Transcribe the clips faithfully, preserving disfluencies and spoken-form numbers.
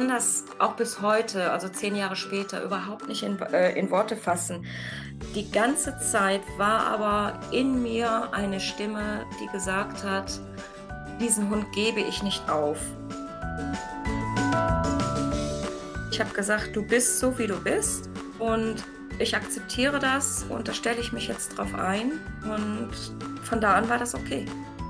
kann das auch bis heute, also zehn Jahre später, überhaupt nicht in, äh, in Worte fassen. Die ganze Zeit war aber in mir eine Stimme, die gesagt hat, diesen Hund gebe ich nicht auf. Ich habe gesagt, du bist so, wie du bist und ich akzeptiere das und da stelle ich mich jetzt drauf ein und von da an war das okay.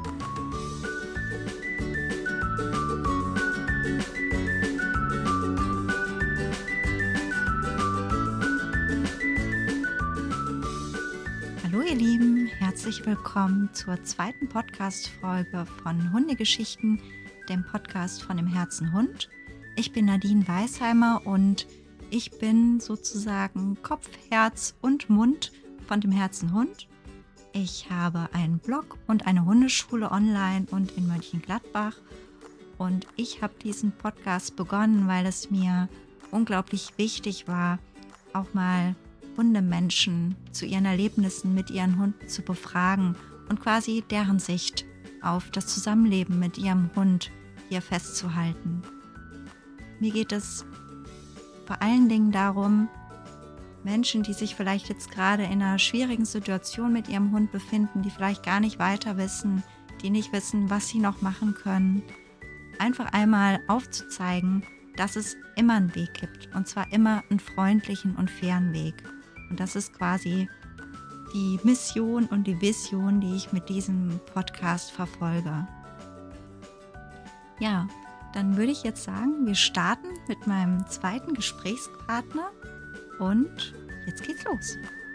Hallo ihr Lieben, herzlich willkommen zur zweiten Podcast-Folge von Hundegeschichten, dem Podcast von dem Herzen Hund. Ich bin Nadine Weisheimer und ich bin sozusagen Kopf, Herz und Mund von dem Herzen Hund. Ich habe einen Blog und eine Hundeschule online und in Mönchengladbach und ich habe diesen Podcast begonnen, weil es mir unglaublich wichtig war, auch mal Hundemenschen zu ihren Erlebnissen mit ihren Hunden zu befragen und quasi deren Sicht auf das Zusammenleben mit ihrem Hund hier festzuhalten. Mir geht es vor allen Dingen darum, Menschen, die sich vielleicht jetzt gerade in einer schwierigen Situation mit ihrem Hund befinden, die vielleicht gar nicht weiter wissen, die nicht wissen, was sie noch machen können, einfach einmal aufzuzeigen, dass es immer einen Weg gibt und zwar immer einen freundlichen und fairen Weg. Und das ist quasi die Mission und die Vision, die ich mit diesem Podcast verfolge. Ja, dann würde ich jetzt sagen, wir starten mit meinem zweiten Gesprächspartner und jetzt geht's los.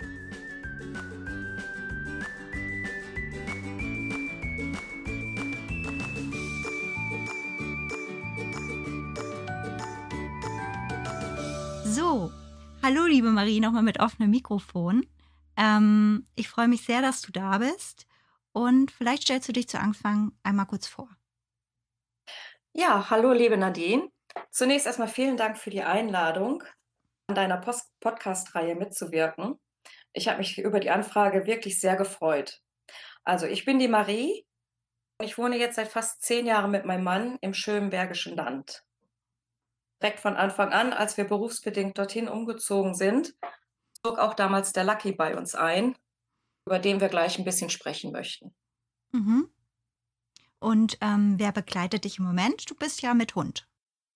So, hallo liebe Marie, nochmal mit offenem Mikrofon. Ähm, ich freue mich sehr, dass du da bist und vielleicht stellst du dich zu Anfang einmal kurz vor. Ja, hallo liebe Nadine. Zunächst erstmal vielen Dank für die Einladung, an deiner Post- Podcast-Reihe mitzuwirken. Ich habe mich über die Anfrage wirklich sehr gefreut. Also ich bin die Marie und ich wohne jetzt seit fast zehn Jahren mit meinem Mann im schönen Bergischen Land. Direkt von Anfang an, als wir berufsbedingt dorthin umgezogen sind, zog auch damals der Lucky bei uns ein, über den wir gleich ein bisschen sprechen möchten. Mhm. Und ähm, wer begleitet dich im Moment? Du bist ja mit Hund.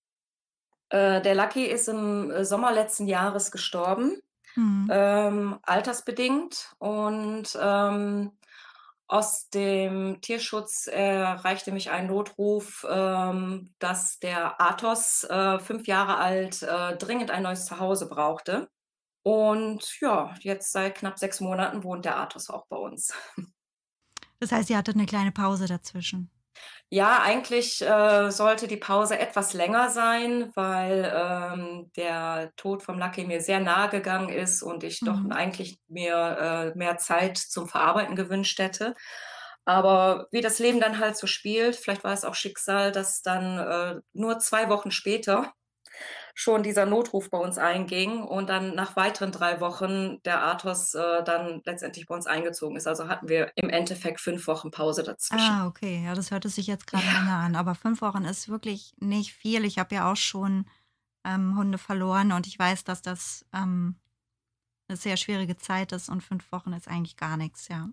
Äh, der Lucky ist im äh, Sommer letzten Jahres gestorben, Mhm. ähm, altersbedingt. Und ähm, aus dem Tierschutz erreichte mich ein Notruf, ähm, dass der Athos, äh, fünf Jahre alt, äh, dringend ein neues Zuhause brauchte. Und ja, jetzt seit knapp sechs Monaten wohnt der Athos auch bei uns. Das heißt, ihr hattet eine kleine Pause dazwischen. Ja, eigentlich äh, sollte die Pause etwas länger sein, weil ähm, der Tod vom Lucky mir sehr nahe gegangen ist und ich doch Mhm. eigentlich mir äh, mehr Zeit zum Verarbeiten gewünscht hätte. Aber wie das Leben dann halt so spielt, vielleicht war es auch Schicksal, dass dann äh, nur zwei Wochen später schon dieser Notruf bei uns einging und dann nach weiteren drei Wochen der Athos äh, dann letztendlich bei uns eingezogen ist. Also hatten wir im Endeffekt fünf Wochen Pause dazwischen. Ah, okay. Ja, das hörte sich jetzt gerade Ja. länger an. Aber fünf Wochen ist wirklich nicht viel. Ich habe ja auch schon ähm, Hunde verloren und ich weiß, dass das ähm, eine sehr schwierige Zeit ist und fünf Wochen ist eigentlich gar nichts, ja.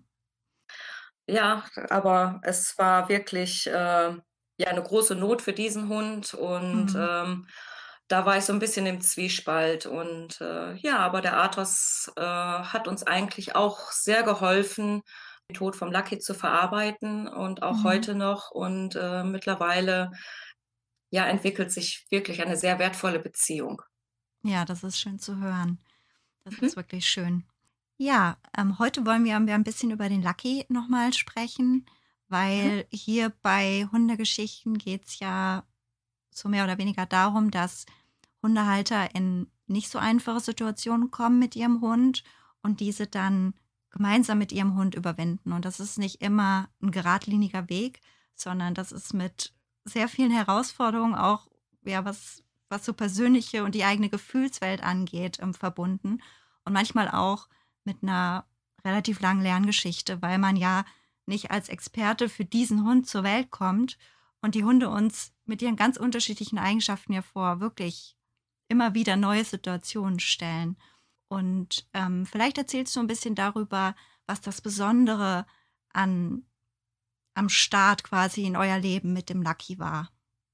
Ja, aber es war wirklich, äh, ja, 'ne große Not für diesen Hund und, Mhm. ähm, da war ich so 'n bisschen im Zwiespalt und, äh, ja, aber der Athos, äh, hat uns eigentlich auch sehr geholfen, den Tod vom Lucky zu verarbeiten und auch Mhm. heute noch und, äh, mittlerweile, ja, entwickelt sich wirklich eine sehr wertvolle Beziehung. Ja, das ist schön zu hören. Das Mhm, ist wirklich schön. Ja, ähm, heute wollen wir, wir ein bisschen über den Lucky nochmal sprechen, mhm, weil hier bei Hundegeschichten geht es ja so mehr oder weniger darum, dass Hundehalter in nicht so einfache Situationen kommen mit ihrem Hund und diese dann gemeinsam mit ihrem Hund überwinden. Und das ist nicht immer ein geradliniger Weg, sondern das ist mit sehr vielen Herausforderungen auch, ja, was, was so persönliche und die eigene Gefühlswelt angeht, ähm, verbunden. Und manchmal auch mit einer relativ langen Lerngeschichte, weil man ja nicht als Experte für diesen Hund zur Welt kommt und die Hunde uns mit ihren ganz unterschiedlichen Eigenschaften ja vor wirklich immer wieder neue Situationen stellen. Und, ähm, vielleicht erzählst du ein bisschen darüber, was das Besondere an am Start quasi in euer Leben mit dem Lucky war.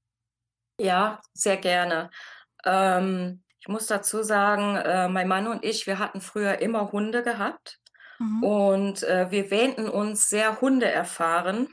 Ja, sehr gerne. Ähm, ich muss dazu sagen, äh, mein Mann und ich, wir hatten früher immer Hunde gehabt Mhm, und, äh, wir wähnten uns sehr hundeerfahren.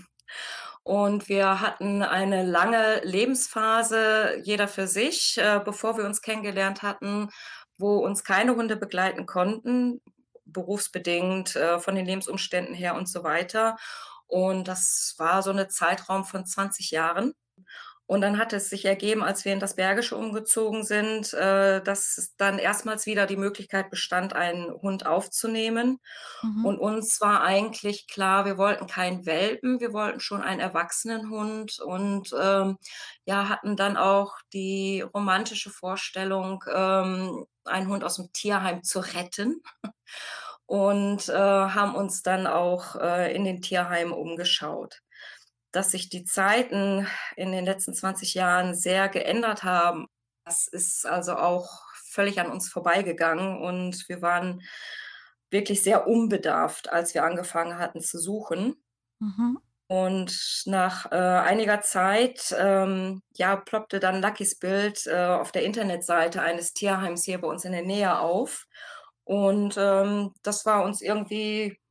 Und wir hatten eine lange Lebensphase, jeder für sich, äh, bevor wir uns kennengelernt hatten, wo uns keine Hunde begleiten konnten, berufsbedingt, äh, von den Lebensumständen her und so weiter. Und das war so 'ne Zeitraum von zwanzig Jahren. Und dann hat es sich ergeben, als wir in das Bergische umgezogen sind, äh, dass es dann erstmals wieder die Möglichkeit bestand, einen Hund aufzunehmen. mhm, Und uns war eigentlich klar, wir wollten keinen Welpen, wir wollten schon einen Erwachsenenhund und, ähm, ja, hatten dann auch die romantische Vorstellung, ähm, einen Hund aus dem Tierheim zu retten und, äh, haben uns dann auch, äh, in den Tierheimen umgeschaut. Dass sich die Zeiten in den letzten zwanzig Jahren sehr geändert haben, das ist also auch völlig an uns vorbeigegangen und wir waren wirklich sehr unbedarft, als wir angefangen hatten zu suchen. mhm, Und nach, äh, einiger Zeit, ähm, ja, ploppte dann Luckys Bild, äh, auf der Internetseite eines Tierheims hier bei uns in der Nähe auf. Und, ähm, das war uns irgendwie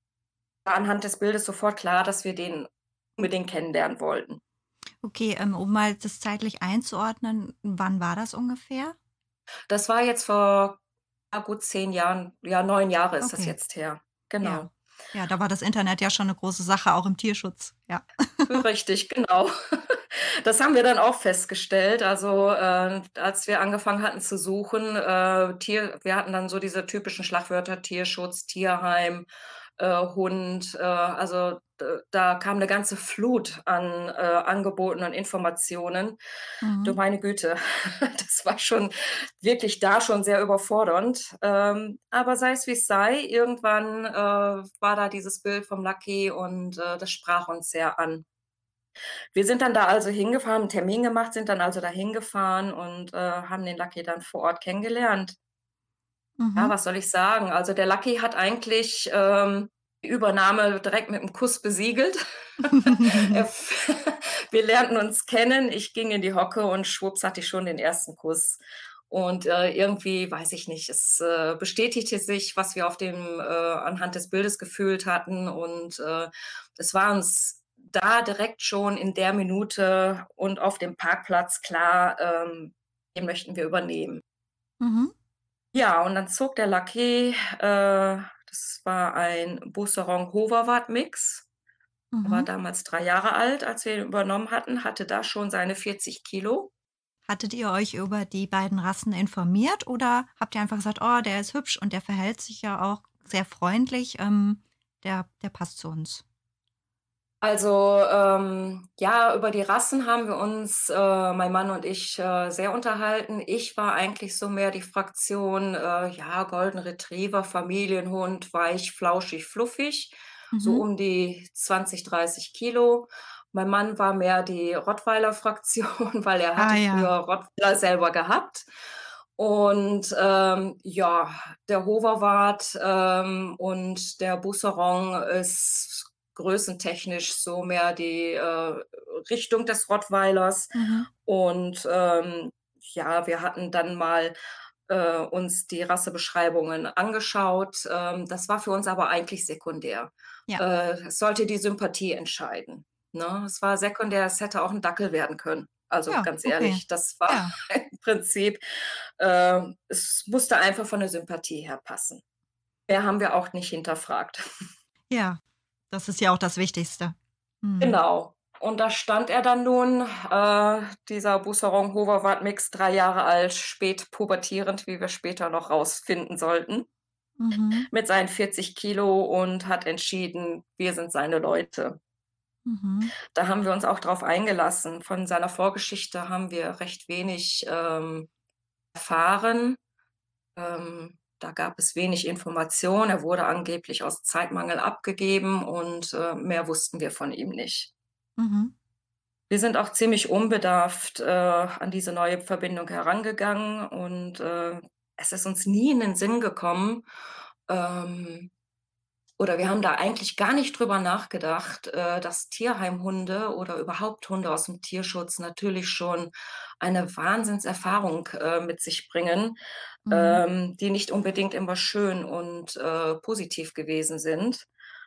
anhand des Bildes sofort klar, dass wir den unbedingt kennenlernen wollten. okay, ähm, um mal das zeitlich einzuordnen, wann war das ungefähr? Das war jetzt vor, ja, gut zehn Jahren. Ja, neun Jahre ist das Okay, jetzt her. ja. Genau. Ja, da war das Internet ja schon 'ne große Sache, auch im Tierschutz, ja. Richtig, genau. Das haben wir dann auch festgestellt. Also, äh, als wir angefangen hatten zu suchen, äh, Tier wir hatten dann so diese typischen Schlagwörter Tierschutz, Tierheim, äh, Hund, äh, also, d da kam 'ne ganze Flut an, äh, Angeboten und Informationen. Du Mhm, meine Güte, das war schon wirklich da schon sehr überfordernd. Ähm, aber sei es wie es sei, irgendwann, äh, war da dieses Bild vom Lucky und, äh, das sprach uns sehr an. Wir sind dann da also hingefahren, haben 'n Termin gemacht, sind dann also da hingefahren und, äh, haben den Lucky dann vor Ort kennengelernt. Ja, mhm. was soll ich sagen? Also, der Lucky hat eigentlich, ähm, die Übernahme direkt mit 'm Kuss besiegelt. Er f Wir lernten uns kennen, ich ging in die Hocke und schwupps hatte ich schon den ersten Kuss. Und, äh, irgendwie, weiß ich nicht, es, äh, bestätigte sich, was wir auf dem äh, anhand des Bildes gefühlt hatten und, äh, es war uns da direkt schon in der Minute und auf dem Parkplatz klar, ähm, den möchten wir übernehmen. Mhm, Ja, und dann zog der Lackey, äh, das war ein Beauceron Hoverwart Mix. Er war mhm. damals drei Jahre alt, als wir ihn übernommen hatten, hatte da schon seine vierzig Kilo. Hattet ihr euch über die beiden Rassen informiert oder habt ihr einfach gesagt: „Oh, der ist hübsch und der verhält sich ja auch sehr freundlich, ähm, der der passt zu uns?“ Also, ähm, ja, über die Rassen haben wir uns, äh, mein Mann und ich, äh, sehr unterhalten. Ich war eigentlich so mehr die Fraktion, äh, ja, Golden Retriever, Familienhund, weich, flauschig, fluffig, so Mhm. um die zwanzig, dreißig Kilo. Mein Mann war mehr die Rottweiler-Fraktion, weil er Ah hatte früher ja. Rottweiler selber gehabt. Und, ähm, ja, der Hoverwart, ähm, und der Busserong ist größentechnisch so mehr die, äh, Richtung des Rottweilers. Mhm. Und, ähm, ja, wir hatten dann mal, äh, uns die Rassebeschreibungen angeschaut. Ähm, das war für uns aber eigentlich sekundär. Ja, Äh, es sollte die Sympathie entscheiden, ne? Es war sekundär, es hätte auch 'n Dackel werden können. Also, ja, ganz okay. ehrlich, das war Ja, im Prinzip ähm, es musste einfach von der Sympathie her passen. Mehr haben wir auch nicht hinterfragt. ja. Das ist ja auch das Wichtigste. Mhm. Genau. Und da stand er dann nun, äh, dieser Busserong Hoverwart Mix, drei Jahre alt, spät pubertierend, wie wir später noch rausfinden sollten, Mhm. mit seinen vierzig Kilo und hat entschieden, wir sind seine Leute. Mhm. Da haben wir uns auch drauf eingelassen. Von seiner Vorgeschichte haben wir recht wenig, ähm, erfahren. Ähm, da gab es wenig Information. Er wurde angeblich aus Zeitmangel abgegeben und, äh, mehr wussten wir von ihm nicht. Mhm. Wir sind auch ziemlich unbedarft, äh, an diese neue Verbindung herangegangen und, äh, es ist uns nie in den Sinn gekommen, ähm oder wir haben da eigentlich gar nicht drüber nachgedacht, äh, dass Tierheimhunde oder überhaupt Hunde aus dem Tierschutz natürlich schon eine Wahnsinnserfahrung, äh, mit sich bringen, Mhm. ähm, die nicht unbedingt immer schön und, äh, positiv gewesen sind.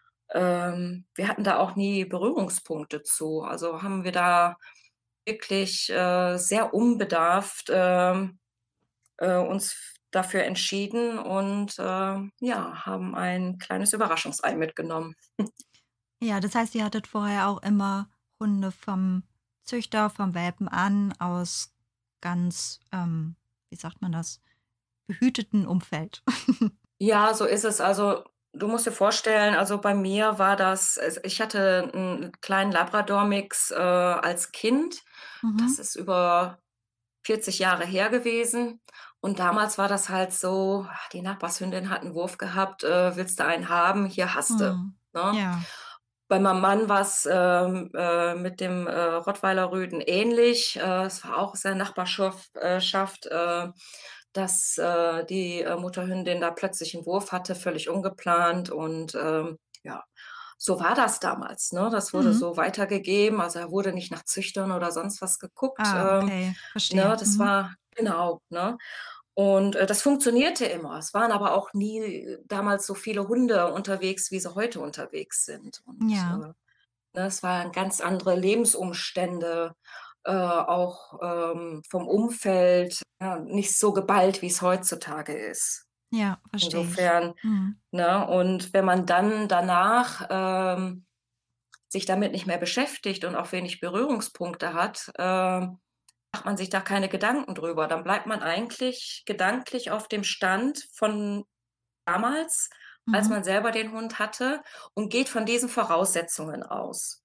Ähm, wir hatten da auch nie Berührungspunkte zu. Also, haben wir da wirklich, äh, sehr unbedarft, ähm, äh, uns f dafür entschieden und, ähm, ja, haben ein kleines Überraschungsei mitgenommen. Ja, das heißt, ihr hattet vorher auch immer Hunde vom Züchter, vom Welpen an, aus ganz, ähm, wie sagt man das, behüteten Umfeld. Ja, so ist es. Also, du musst dir vorstellen, also, bei mir war das es ich hatte einen kleinen Labrador-Mix, äh, als Kind. Mhm. Das ist über vierzig Jahre her gewesen. Und damals war das halt so, ah, die Nachbarshündin hat 'n Wurf gehabt, äh: „Willst du einen haben? Hier hast du", Mhm. ne? Ja. Bei meinem Mann war's, ähm, äh, mit dem, äh, Rottweiler-Rüden ähnlich. Äh, es war auch sehr Nachbarschaft äh, Schaft, äh, dass, äh, die, äh, Mutterhündin da plötzlich 'n Wurf hatte, völlig ungeplant und, ähm, ja, so war das damals, ne? Das wurde Mhm. so weitergegeben. Also, da wurde nicht nach Züchtern oder sonst was geguckt, Ah, ähm, okay, ne? verstehe. Das Mhm. war genau, ne? Und, äh, das funktionierte immer. Es waren aber auch nie äh, damals so viele Hunde unterwegs, wie sie heute unterwegs sind. Und, Ja, äh, ne, es waren ganz andere Lebensumstände, äh, auch, ähm, vom Umfeld, ja, nicht so geballt, wie es heutzutage ist. ja, verstehe ich. Insofern, Mhm. ne, und wenn man dann danach, ähm, sich damit nicht mehr beschäftigt und auch wenig Berührungspunkte hat, ähm, macht man sich da keine Gedanken drüber. Dann bleibt man eigentlich gedanklich auf dem Stand von damals, als Mhm. man selber den Hund hatte und geht von diesen Voraussetzungen aus,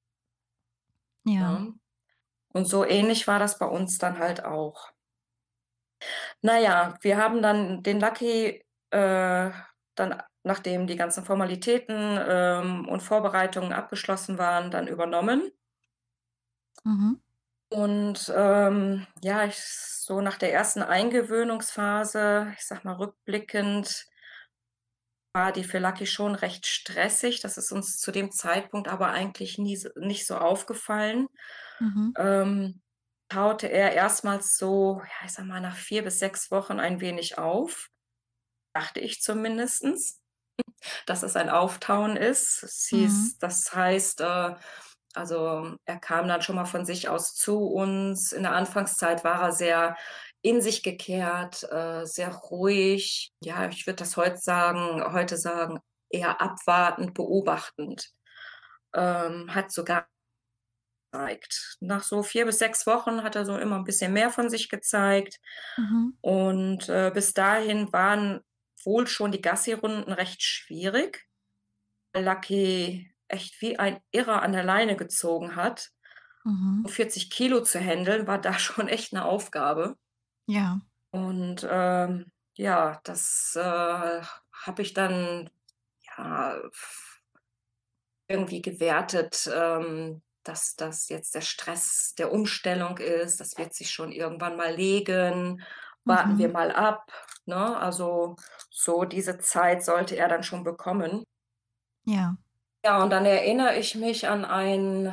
Ja. ne? Und so ähnlich war das bei uns dann halt auch. Na ja, wir haben dann den Lucky, äh, dann, nachdem die ganzen Formalitäten, ähm, und Vorbereitungen abgeschlossen waren, dann übernommen. Mhm. Und, ähm, ja, ich so nach der ersten Eingewöhnungsphase, ich sage mal rückblickend, war die für Lucky schon recht stressig. Das ist uns zu dem Zeitpunkt aber eigentlich nie s nicht so aufgefallen. Mhm. Ähm, taute er erstmals so, ja, ich sage mal, nach vier bis sechs Wochen ein wenig auf, dachte ich zumindestens, dass es ein Auftauen ist. Es Mhm. hieß das heißt, äh also, er kam dann schon mal von sich aus zu uns. In der Anfangszeit war er sehr in sich gekehrt, äh, sehr ruhig. Ja, ich würde das heut sagen heute sagen, eher abwartend, beobachtend. Ähm, hat sogar gezeigt. Nach so vier bis sechs Wochen hat er so immer 'n bisschen mehr von sich gezeigt. Mhm. Und, äh, bis dahin waren wohl schon die Gassi-Runden recht schwierig, weil Lucky echt wie ein Irrer an der Leine gezogen hat. Mhm. Und vierzig Kilo zu händeln, war da schon echt 'ne Aufgabe. Ja. Und, ähm, ja, das, äh, habe ich dann, ja, irgendwie gewertet, ähm, dass das jetzt der Stress der Umstellung ist. Das wird sich schon irgendwann mal legen. Warten wir Mhm. mal ab, ne? Also, so diese Zeit sollte er dann schon bekommen. Ja. Ja, und dann erinnere ich mich an ein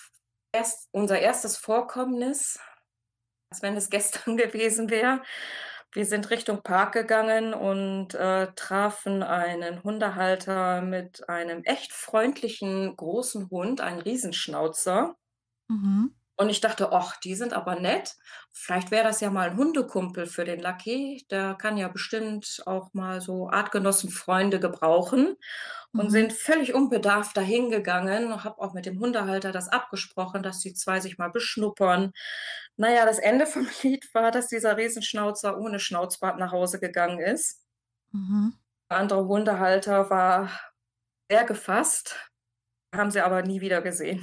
erst unser erstes Vorkommnis, als wenn es gestern gewesen wäre. Wir sind Richtung Park gegangen und, äh, trafen einen Hundehalter mit einem echt freundlichen großen Hund, einen Riesenschnauzer. Mhm. Und ich dachte: „Och, die sind aber nett. Vielleicht wäre das ja mal 'n Hundekumpel für den Lucky. Der kann ja bestimmt auch mal so Artgenossenfreunde gebrauchen." Und Mhm. sind völlig unbedarft dahin gegangen und habe auch mit dem Hundehalter das abgesprochen, dass die zwei sich mal beschnuppern. Na ja, das Ende vom Lied war, dass dieser Riesenschnauzer ohne Schnauzbart nach Hause gegangen ist. Mhm. Der andere Hundehalter war sehr gefasst, haben sie aber nie wieder gesehen.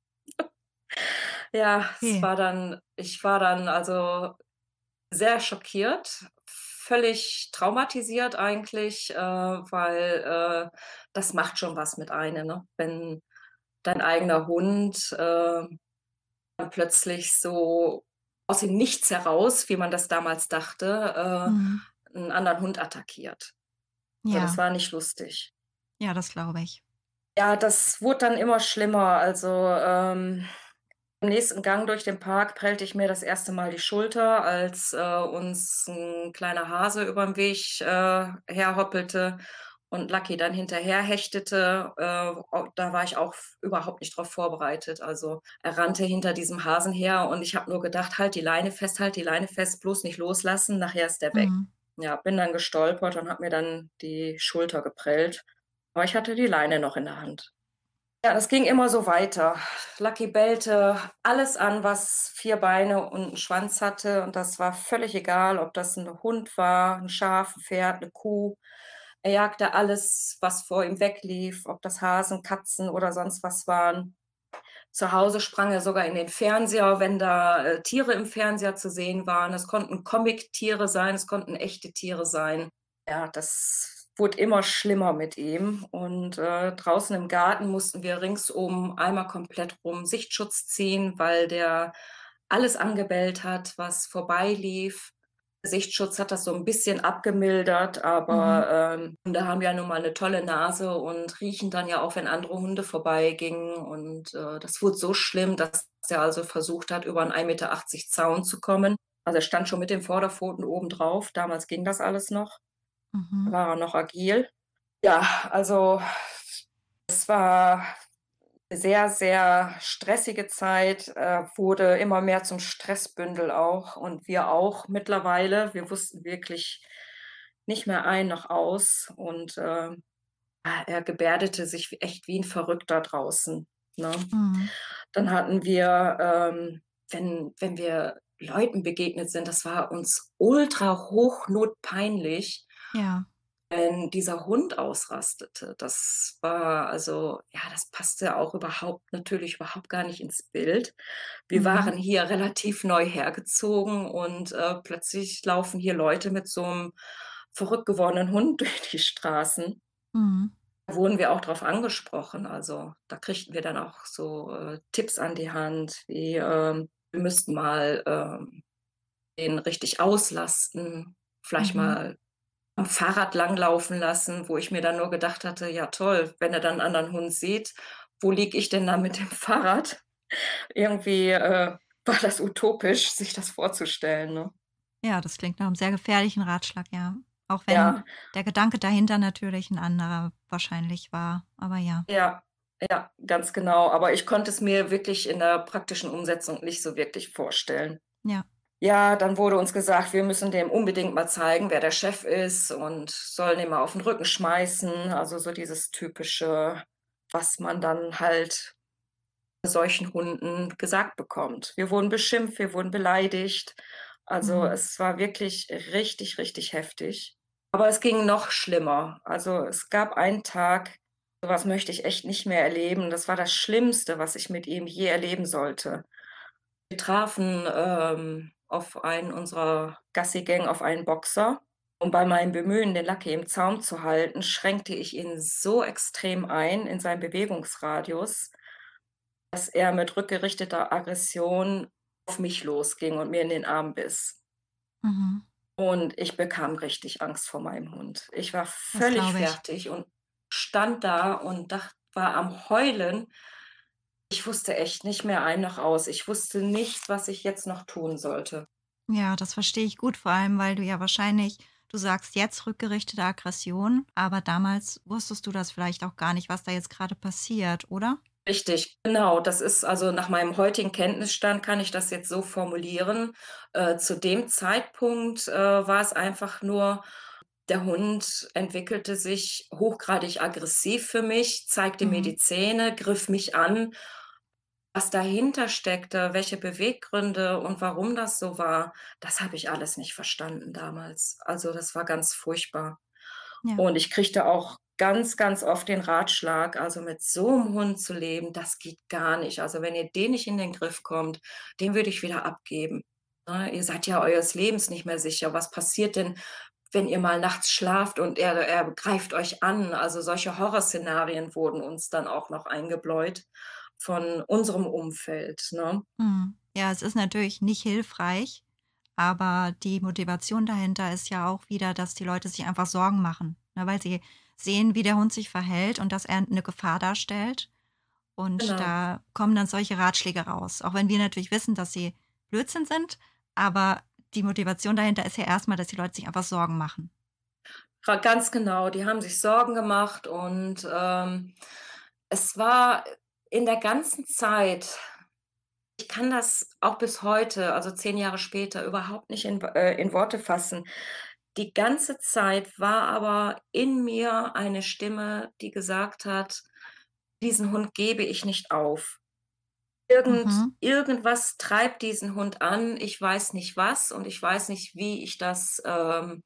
Ja, es Okay. war dann ich war dann also sehr schockiert, völlig traumatisiert eigentlich, äh, weil, äh, das macht schon was mit einem, ne? Wenn dein eigener Hund, äh, dann plötzlich so aus dem Nichts heraus, wie man das damals dachte, Mhm. äh, 'n anderen Hund attackiert. Also, das Ja. war nicht lustig. Ja, das glaube ich. Ja, das wurde dann immer schlimmer. Also, ähm, im nächsten Gang durch den Park prellte ich mir das erste Mal die Schulter, als, äh, uns 'n kleiner Hase überm Weg, äh, herhoppelte und Lucky dann hinterher hechtete. Äh, o da war ich auch f überhaupt nicht drauf vorbereitet. Also, er rannte hinter diesem Hasen her und ich habe nur gedacht: „Halt die Leine fest, halt die Leine fest, bloß nicht loslassen, nachher ist der weg.“ Mhm. Ja, bin dann gestolpert und habe mir dann die Schulter geprellt, aber ich hatte die Leine noch in der Hand. Ja, das ging immer so weiter. Lucky bellte alles an, was vier Beine und 'n Schwanz hatte, und das war völlig egal, ob das 'n Hund war, 'n Schaf, 'n Pferd, 'ne Kuh. Er jagte alles, was vor ihm weglief, ob das Hasen, Katzen oder sonst was waren. Zu Hause sprang er sogar in den Fernseher, wenn da, äh, Tiere im Fernseher zu sehen waren. Es konnten Comic-Tiere sein, es konnten echte Tiere sein. Ja, das wurde immer schlimmer mit ihm und, äh, draußen im Garten mussten wir ringsum einmal komplett rum Sichtschutz ziehen, weil der alles angebellt hat, was vorbeilief. Sichtschutz hat das so 'n bisschen abgemildert, Mhm. aber, ähm, Hunde haben ja nun mal 'ne tolle Nase und riechen dann ja auch, wenn andere Hunde vorbeigingen, und, äh, das wurde so schlimm, dass er also versucht hat, über 'n ein Meter achtzig Zaun zu kommen. Also, er stand schon mit den Vorderpfoten oben drauf. Damals ging das alles noch. Mhm. War er noch agil. Ja, also, es war sehr, sehr stressige Zeit, äh, wurde immer mehr zum Stressbündel auch und wir auch mittlerweile. Wir wussten wirklich nicht mehr ein noch aus und, äh, ah, er gebärdete sich w echt wie 'n Verrückter draußen, ne? Mhm. Dann hatten wir, ähm, wenn wenn wir Leuten begegnet sind, das war uns ultra hochnotpeinlich Ja. wenn dieser Hund ausrastete. Das war also ja, das passte auch überhaupt natürlich überhaupt gar nicht ins Bild. Wir Mhm. waren hier relativ neu hergezogen und, äh, plötzlich laufen hier Leute mit so 'nem verrückt gewordenen Hund durch die Straßen. Mhm. Wurden wir auch drauf angesprochen. Also, da kriegten wir dann auch so, äh, Tipps an die Hand, wie, ähm, wir müssten mal, ähm, den richtig auslasten, vielleicht Mhm. mal am Fahrrad langlaufen lassen, wo ich mir dann nur gedacht hatte: „Ja toll, wenn er dann 'n anderen Hund sieht, wo liege ich denn da mit dem Fahrrad?“ Irgendwie, äh, war das utopisch, sich das vorzustellen, ne? Ja, das klingt nach 'nem sehr gefährlichen Ratschlag, ja. Auch Ja. wenn der Gedanke dahinter natürlich 'n anderer wahrscheinlich war, aber ja. Ja, ja, ganz genau. Aber ich konnte es mir wirklich in der praktischen Umsetzung nicht so wirklich vorstellen. Ja. Ja, dann wurde uns gesagt, wir müssen dem unbedingt mal zeigen, wer der Chef ist und sollen ihn mal auf 'n Rücken schmeißen. Also, so dieses Typische, was man dann halt solchen Hunden gesagt bekommt. Wir wurden beschimpft, wir wurden beleidigt. Also, Mhm. es war wirklich richtig, richtig heftig. Aber es ging noch schlimmer. Also, es gab einen Tag, so was möchte ich echt nicht mehr erleben. Das war das Schlimmste, was ich mit ihm je erleben sollte. Wir trafen, ähm, auf einen unserer Gassi-Gang auf einen Boxer und bei meinem Bemühen, den Lucky im Zaum zu halten, schränkte ich ihn so extrem ein in seinem Bewegungsradius, dass er mit rückgerichteter Aggression auf mich losging und mir in den Arm biss. Mhm. Und ich bekam richtig Angst vor meinem Hund. Ich war Das völlig glaube ich. fertig und stand da und dach war am Heulen. Ich wusste echt nicht mehr ein noch aus. Ich wusste nicht, was ich jetzt noch tun sollte. Ja, das verstehe ich gut, vor allem, weil du ja wahrscheinlich du sagst jetzt rückgerichtete Aggression, aber damals wusstest du das vielleicht auch gar nicht, was da jetzt grade passiert, oder? Richtig, genau. Das ist also nach meinem heutigen Kenntnisstand kann ich das jetzt so formulieren. Äh, zu dem Zeitpunkt, äh, war es einfach nur der Hund entwickelte sich hochgradig aggressiv für mich, zeigte mir Mhm. die Zähne, griff mich an. Was dahinter steckte, welche Beweggründe und warum das so war, das habe ich alles nicht verstanden damals. Also, das war ganz furchtbar. Ja. Und ich kriegte auch ganz, ganz oft den Ratschlag, also, mit so 'm Hund zu leben, das geht gar nicht. Also, wenn ihr den nicht in den Griff kommt, den würde ich wieder abgeben, ne? Ihr seid ja eures Lebens nicht mehr sicher. Was passiert denn, wenn ihr mal nachts schlaft und er er greift euch an? Also, solche Horrorszenarien wurden uns dann auch noch eingebläut, von unserem Umfeld, ne? Mhm. Ja, es ist natürlich nicht hilfreich, aber die Motivation dahinter ist ja auch wieder, dass die Leute sich einfach Sorgen machen, ne, weil sie sehen, wie der Hund sich verhält und dass er eine Gefahr darstellt. Und Genau. da kommen dann solche Ratschläge raus. Auch wenn wir natürlich wissen, dass sie Blödsinn sind, aber die Motivation dahinter ist ja erstmal, dass die Leute sich einfach Sorgen machen. Ra Ganz genau, die haben sich Sorgen gemacht und, ähm, es war in der ganzen Zeit, ich kann das auch bis heute, also zehn Jahre später, überhaupt nicht in äh, in Worte fassen. Die ganze Zeit war aber in mir eine Stimme, die gesagt hat: „Diesen Hund gebe ich nicht auf. Irgend Mhm, irgendwas treibt diesen Hund an. Ich weiß nicht was und ich weiß nicht, wie ich das, ähm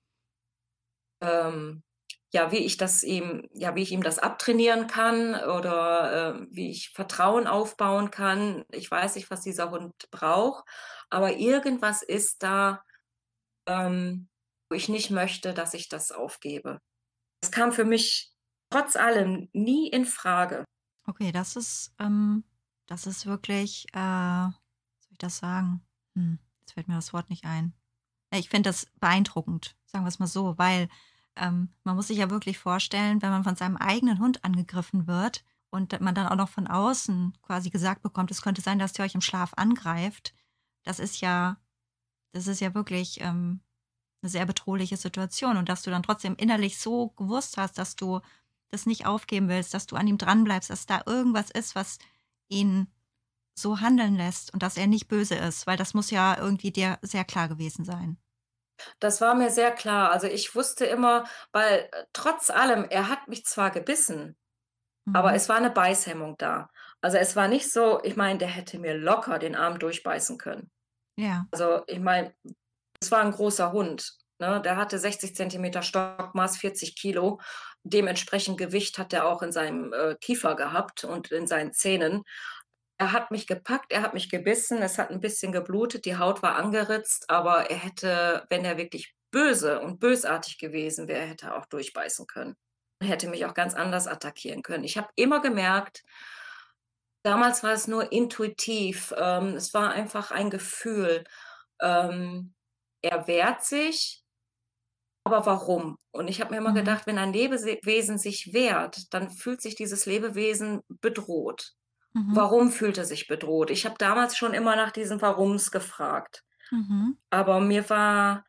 ähm, ja, wie ich das ihm ja, wie ich ihm das abtrainieren kann oder, äh, wie ich Vertrauen aufbauen kann. Ich weiß nicht, was dieser Hund braucht, aber irgendwas ist da, ähm, wo ich nicht möchte, dass ich das aufgebe. Das kam für mich trotz allem nie in Frage. okay, das ist ähm, das ist wirklich, äh, wie soll ich das sagen? Hm, jetzt fällt mir das Wort nicht ein. Ja, ich finde das beeindruckend, sagen wir es mal so, weil, ähm, man muss sich ja wirklich vorstellen, wenn man von seinem eigenen Hund angegriffen wird und man dann auch noch von außen quasi gesagt bekommt, es könnte sein, dass der euch im Schlaf angreift. Das ist ja das ist ja wirklich, ähm, 'ne sehr bedrohliche Situation und dass du dann trotzdem innerlich so gewusst hast, dass du das nicht aufgeben willst, dass du an ihm dranbleibst, dass da irgendwas ist, was ihn so handeln lässt und dass er nicht böse ist, weil das muss ja irgendwie dir sehr klar gewesen sein. Das war mir sehr klar. Also, ich wusste immer, weil, äh, trotz allem, er hat mich zwar gebissen, aber Mhm. es war 'ne Beißhemmung da. Also, es war nicht so, ich meine, der hätte mir locker den Arm durchbeißen können. Ja. Also, ich meine, es war 'n großer Hund, ne? Der hatte sechzig Zentimeter Stockmaß, vierzig Kilo. Dementsprechend Gewicht hat der auch in seinem, äh, Kiefer gehabt und in seinen Zähnen. Er hat mich gepackt, er hat mich gebissen, es hat 'n bisschen geblutet, die Haut war angeritzt, aber er hätte, wenn er wirklich böse und bösartig gewesen wäre, hätte er auch durchbeißen können. Er hätte mich auch ganz anders attackieren können. Ich habe immer gemerkt, damals war es nur intuitiv, ähm, es war einfach ein Gefühl. Ähm, Er wehrt sich, aber warum? Und ich habe mir immer Mhm. gedacht, wenn ein Lebewesen sich wehrt, dann fühlt sich dieses Lebewesen bedroht. Mhm. Warum fühlt er sich bedroht? Ich habe damals schon immer nach diesen Warums gefragt, Mhm. aber mir war,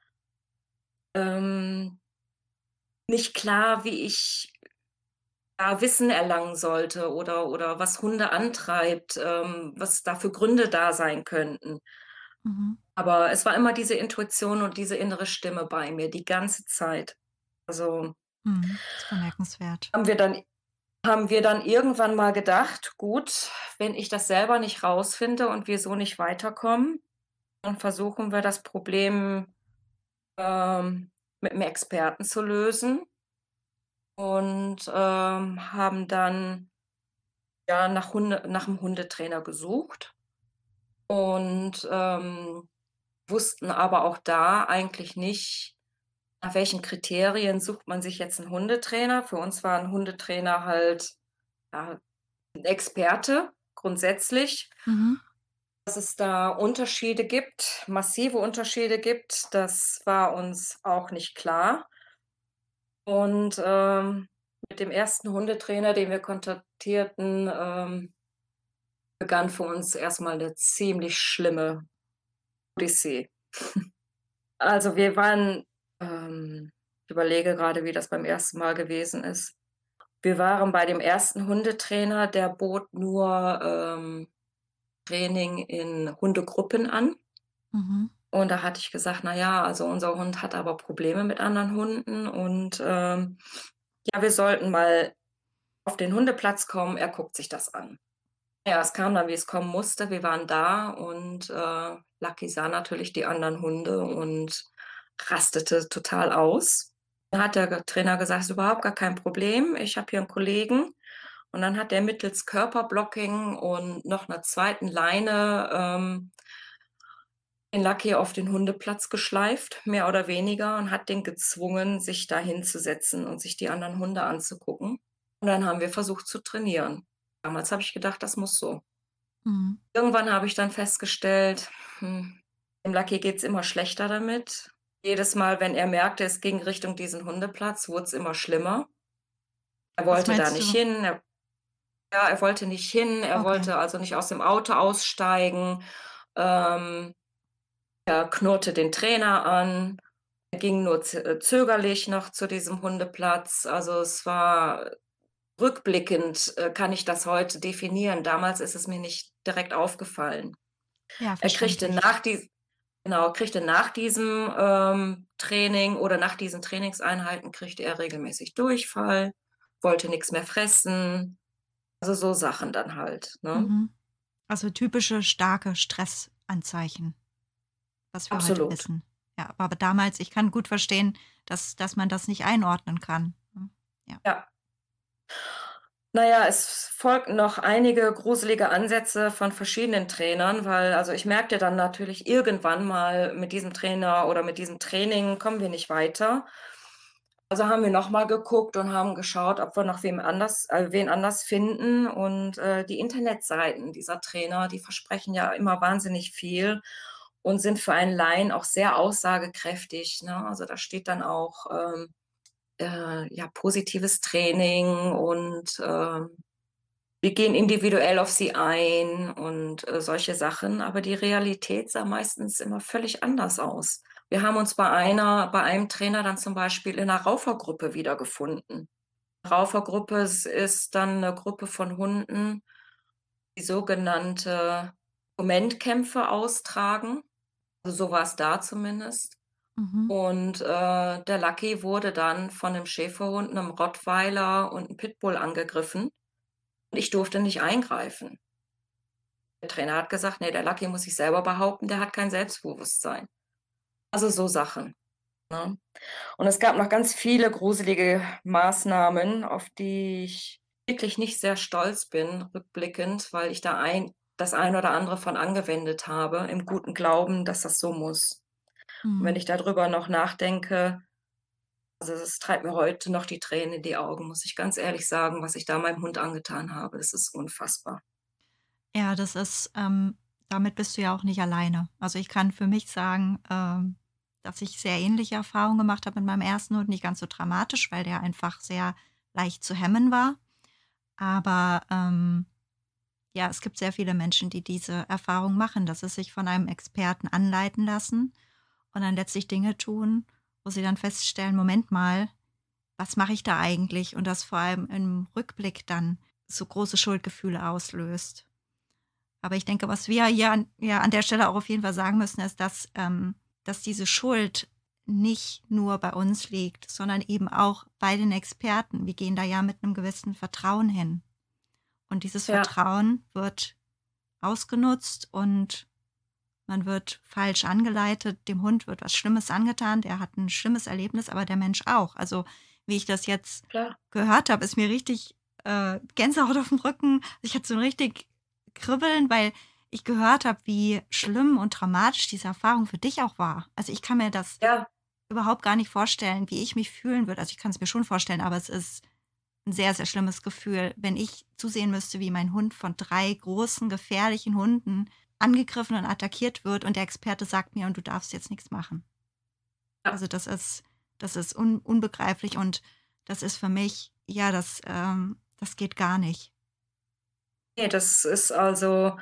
ähm, nicht klar, wie ich da Wissen erlangen sollte oder oder was Hunde antreibt, ähm, was da für Gründe da sein könnten. Mhm. Aber es war immer diese Intuition und diese innere Stimme bei mir die ganze Zeit. Also, Mhm. Das ist bemerkenswert. haben wir dann haben wir dann irgendwann mal gedacht: „Gut, wenn ich das selber nicht rausfinde und wir so nicht weiterkommen, dann versuchen wir das Problem, ähm, mit 'nem Experten zu lösen." Und, ähm, haben dann, ja, nach Hunde nach 'm Hundetrainer gesucht und, ähm, wussten aber auch da eigentlich nicht, nach welchen Kriterien sucht man sich jetzt 'n Hundetrainer. Für uns war 'n Hundetrainer halt, ja, 'n Experte grundsätzlich. Mhm. Dass es da Unterschiede gibt, massive Unterschiede gibt, das war uns auch nicht klar. Und, ähm, mit dem ersten Hundetrainer, den wir kontaktierten, ähm, begann für uns erst mal 'ne ziemlich schlimme Odyssee. Also, wir waren, ähm ich überlege grade, wie das beim ersten Mal gewesen ist. Wir waren bei dem ersten Hundetrainer, der bot nur, ähm, Training in Hundegruppen an. Mhm. Und da hatte ich gesagt: „Na ja, also unser Hund hat aber Probleme mit anderen Hunden und, ähm, ja, wir sollten mal auf den Hundeplatz kommen, er guckt sich das an." Ja, es kam dann, wie es kommen musste. Wir waren da und, äh, Lucky sah natürlich die anderen Hunde und rastete total aus. Da hat der Ge Trainer gesagt: „Ist überhaupt gar kein Problem. Ich habe hier 'n Kollegen." Und dann hat er mittels Körperblocking und noch 'ner zweiten Leine, ähm, den Lucky auf den Hundeplatz geschleift, mehr oder weniger, und hat den gezwungen, sich da hinzusetzen und sich die anderen Hunde anzugucken. Und dann haben wir versucht zu trainieren. Damals habe ich gedacht, das muss so. Mhm. Irgendwann habe ich dann festgestellt, hm, dem Lucky geht's immer schlechter damit. Jedes Mal, wenn er merkte, es ging Richtung diesen Hundeplatz, wurde es immer schlimmer. Er Was wollte da meinst nicht du? hin, er ja, er wollte nicht hin, er Okay. wollte also nicht aus dem Auto aussteigen. Ähm, er knurrte den Trainer an. Er ging nur z äh, zögerlich noch zu diesem Hundeplatz. Also, es war rückblickend, äh, kann ich das heute definieren. Damals ist es mir nicht direkt aufgefallen. Ja, Er kriegte verständlich. nach dies genau, kriegte nach diesem, ähm, Training oder nach diesen Trainingseinheiten kriegte er regelmäßig Durchfall, wollte nix mehr fressen, also so Sachen dann halt, ne? Mhm. Also, typische starke Stressanzeichen, was wir heute Absolut. wissen. Ja, aber damals ich kann gut verstehen, dass dass man das nicht einordnen kann, ne? Ja. Ja. Na ja, es folgten noch einige gruselige Ansätze von verschiedenen Trainern, weil also, ich merkte dann natürlich irgendwann mal mit diesem Trainer oder mit diesem Training kommen wir nicht weiter. Also, haben wir noch mal geguckt und haben geschaut, ob wir noch wem anders äh, wen anders finden und, äh, die Internetseiten dieser Trainer, die versprechen ja immer wahnsinnig viel und sind für einen Laien auch sehr aussagekräftig, ne? Also, da steht dann auch, ähm, äh, ja, positives Training und, ähm, wir gehen individuell auf sie ein und, äh, solche Sachen, aber die Realität sah meistens immer völlig anders aus. Wir haben uns bei einer bei einem Trainer dann zum Beispiel in 'ner Raufergruppe wiedergefunden. Raufergruppe s ist dann 'ne Gruppe von Hunden, die sogenannte Momentkämpfe austragen. So war's da zumindest. Mhm. Und, äh, der Lucky wurde dann von 'nem Schäferhund, 'nem Rottweiler und 'n Pitbull angegriffen und ich durfte nicht eingreifen. Der Trainer hat gesagt: „Ne, der Lucky muss sich selber behaupten, der hat kein Selbstbewusstsein.“ Also so Sachen, ne? Und es gab noch ganz viele gruselige Maßnahmen, auf die ich wirklich nicht sehr stolz bin rückblickend, weil ich da ein das ein oder andere von angewendet habe im guten Glauben, dass das so muss. Und wenn Mhm. ich da drüber noch nachdenke also, es treibt mir heute noch die Tränen in die Augen, muss ich ganz ehrlich sagen, was ich da meinem Hund angetan habe. Das ist unfassbar. Ja, das ist ähm, damit bist du ja auch nicht alleine. Also, ich kann für mich sagen, ähm, dass ich sehr ähnliche Erfahrungen gemacht habe mit meinem ersten Hund, nicht ganz so dramatisch, weil der einfach sehr leicht zu hemmen war. Aber, ähm, ja, es gibt sehr viele Menschen, die diese Erfahrung machen, dass sie sich von einem Experten anleiten lassen und dann letztlich Dinge tun, wo sie dann feststellen: „Moment mal, was mache ich da eigentlich?“ Und das vor allem im Rückblick dann so große Schuldgefühle auslöst. Aber ich denke, was wir hier an ja, an der Stelle auch auf jeden Fall sagen müssen, ist, dass ähm, dass diese Schuld nicht nur bei uns liegt, sondern eben auch bei den Experten. Wir gehen da ja mit 'nem gewissen Vertrauen hin. Und dieses Ja. Vertrauen wird ausgenutzt und man wird falsch angeleitet. Dem Hund wird was Schlimmes angetan, der hat 'n schlimmes Erlebnis, aber der Mensch auch. Also, wie ich das jetzt Klar. gehört habe, ist mir richtig, äh, Gänsehaut aufm Rücken. Ich hatte so 'n richtig Kribbeln, weil ich gehört habe, wie schlimm und dramatisch diese Erfahrung für dich auch war. Also, ich kann mir das Ja. überhaupt gar nicht vorstellen, wie ich mich fühlen würde. Also, ich kann's mir schon vorstellen, aber es ist 'n sehr, sehr schlimmes Gefühl, wenn ich zusehen müsste, wie mein Hund von drei großen, gefährlichen Hunden angegriffen und attackiert wird und der Experte sagt mir: „Und du darfst jetzt nix machen.“ Ja. Also, das ist das ist un unbegreiflich und das ist für mich ja, das ähm, das geht gar nicht. Ne, das ist also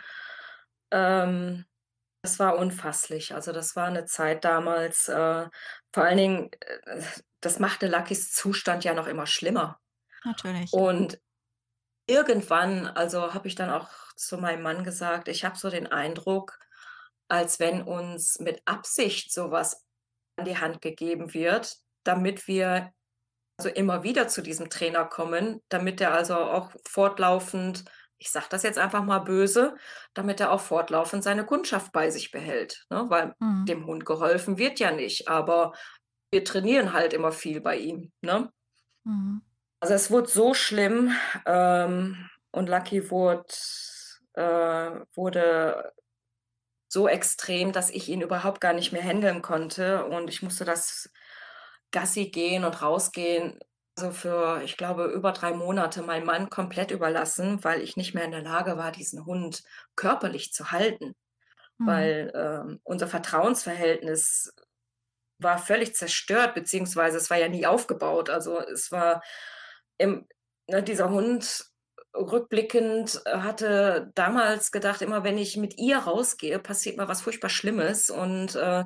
ähm, das war unfasslich. Also, das war 'ne Zeit damals, äh, vor allen Dingen, äh, das machte Luckys Zustand ja noch immer schlimmer. Natürlich. Und irgendwann, also, habe ich dann auch zu meinem Mann gesagt: „Ich habe so den Eindruck, als wenn uns mit Absicht so was an die Hand gegeben wird, damit wir also immer wieder zu diesem Trainer kommen, damit der also auch fortlaufend“ ich sage das jetzt einfach mal böse, „damit er auch fortlaufend seine Kundschaft bei sich behält“, ne? Weil Mhm. dem Hund geholfen wird ja nicht, aber wir trainieren halt immer viel bei ihm, ne? Mhm. Also, es wurde so schlimm, ähm, und Lucky wurde äh, wurde so extrem, dass ich ihn überhaupt gar nicht mehr händeln konnte und ich musste das Gassi gehen und rausgehen also für, ich glaube, über drei Monate meinem Mann komplett überlassen, weil ich nicht mehr in der Lage war, diesen Hund körperlich zu halten, Mhm. weil, ähm, unser Vertrauensverhältnis war völlig zerstört, beziehungsweise es war ja nie aufgebaut. Also, es war im ne, dieser Hund rückblickend äh, hatte damals gedacht, immer wenn ich mit ihr rausgehe, passiert mir was furchtbar Schlimmes und, äh,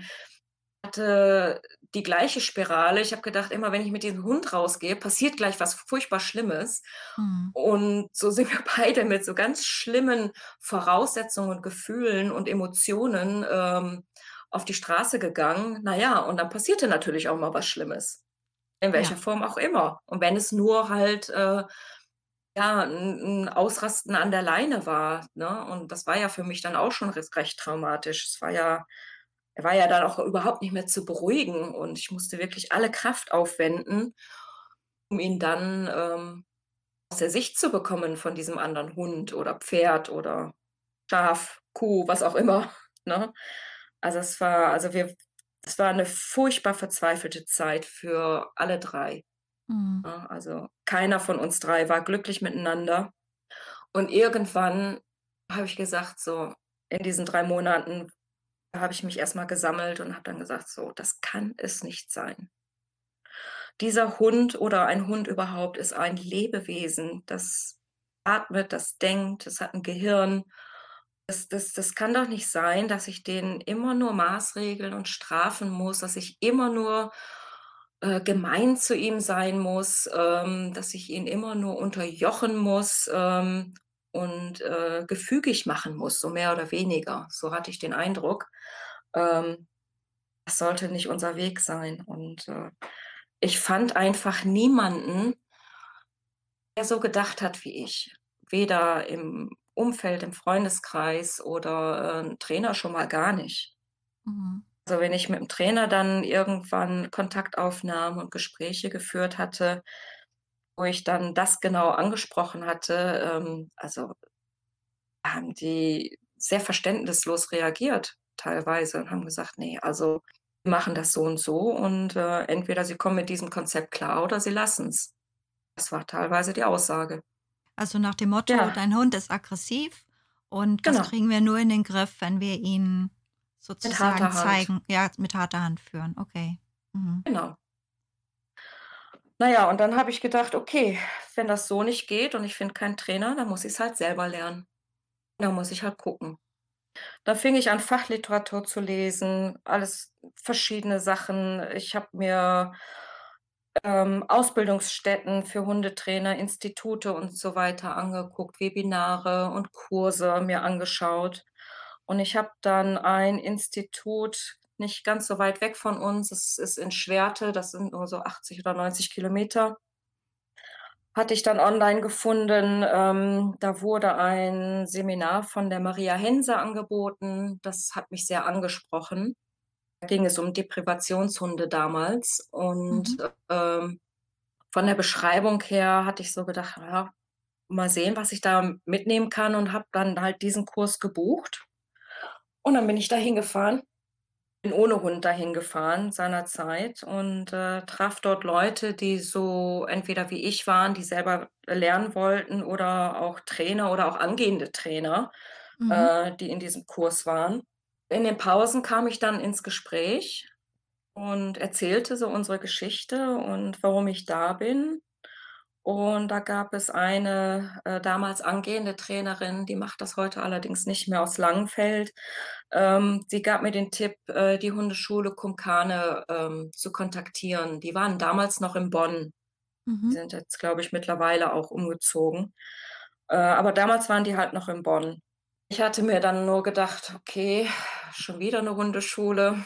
hatte die gleiche Spirale. Ich habe gedacht, immer wenn ich mit diesem Hund rausgehe, passiert gleich was furchtbar Schlimmes. Mhm. Und so sind wir beide mit so ganz schlimmen Voraussetzungen und Gefühlen und Emotionen, ähm, auf die Straße gegangen. Na ja, und dann passierte natürlich auch mal was Schlimmes, in welcher Ja. Form auch immer. Und wenn es nur halt, äh, ja, 'n 'n Ausrasten an der Leine war, ne? Und das war ja für mich dann auch schon res recht traumatisch. Es war ja er war ja dann auch überhaupt nicht mehr zu beruhigen und ich musste wirklich alle Kraft aufwenden, um ihn dann, ähm, aus der Sicht zu bekommen von diesem anderen Hund oder Pferd oder Schaf, Kuh, was auch immer, ne? Also, es war also, wir es war 'ne furchtbar verzweifelte Zeit für alle drei, Mhm. ne? Also, keiner von uns drei war glücklich miteinander. Und irgendwann habe ich gesagt, so in diesen drei Monaten habe ich mich erst mal gesammelt und habe dann gesagt: „So, das kann es nicht sein.“ Dieser Hund oder ein Hund überhaupt ist ein Lebewesen, das atmet, das denkt, das hat 'n Gehirn. Das das das kann doch nicht sein, dass ich den immer nur maßregeln und strafen muss, dass ich immer nur, äh, gemein zu ihm sein muss, ähm, dass ich ihn immer nur unterjochen muss, ähm, und, äh, gefügig machen muss, so mehr oder weniger. So hatte ich den Eindruck. Ähm, das sollte nicht unser Weg sein. Und, äh, ich fand einfach niemanden der so gedacht hat wie ich. Weder im Umfeld, im Freundeskreis oder, äh, 'n Trainer schon mal gar nicht. Mhm. Also, wenn ich mit 'm Trainer dann irgendwann Kontakt aufnahm und Gespräche geführt hatte, wo ich dann das genau angesprochen hatte, ähm, also, haben die sehr verständnislos reagiert teilweise und haben gesagt: „Ne, also, wir machen das so und so und, äh, entweder Sie kommen mit diesem Konzept klar oder Sie lassen's.“ Das war teilweise die Aussage. Also nach dem Motto: Ja, „Dein Hund ist aggressiv und das genau, kriegen wir nur in den Griff, wenn wir ihn mit sozusagen harter Hand. zeigen“, ja, mit harter Hand führen. Okay. Mhm. Genau. Na ja, und dann habe ich gedacht: „Okay, wenn das so nicht geht und ich finde keinen Trainer, dann muss ich's halt selber lernen. Dann muss ich halt gucken.“ Da fing ich an, Fachliteratur zu lesen, alles verschiedene Sachen. Ich habe mir, ähm, Ausbildungsstätten für Hundetrainer, Institute und so weiter angeguckt, Webinare und Kurse mir angeschaut. Und ich habe dann ein Institut nicht ganz so weit weg von uns, es ist in Schwerte, das sind nur so achtzig oder neunzig Kilometer. Hatte ich dann online gefunden. Ähm, da wurde ein Seminar von der Maria Hense angeboten. Das hat mich sehr angesprochen. Da ging es um Deprivationshunde damals und, Mhm. ähm, von der Beschreibung her hatte ich so gedacht: „Ja, mal sehen, was ich da mitnehmen kann“, und habe dann halt diesen Kurs gebucht. Und dann bin ich da hingefahren, bin ohne Hund dahin gefahren seinerzeit und, äh, traf dort Leute, die so entweder wie ich waren, die selber lernen wollten oder auch Trainer oder auch angehende Trainer, Mhm. äh, die in diesem Kurs waren. In den Pausen kam ich dann ins Gespräch und erzählte so unsere Geschichte und warum ich da bin. Und da gab es eine, äh, damals angehende Trainerin, die macht das heute allerdings nicht mehr, aus Langenfeld. Ähm, sie gab mir den Tipp, äh, die Hundeschule Kumkane, ähm, zu kontaktieren. Die waren damals noch in Bonn. Die Mhm. sind jetzt, glaube ich, mittlerweile auch umgezogen. Äh, aber damals waren die halt noch in Bonn. Ich hatte mir dann nur gedacht: „Okay, schon wieder 'ne Hundeschule.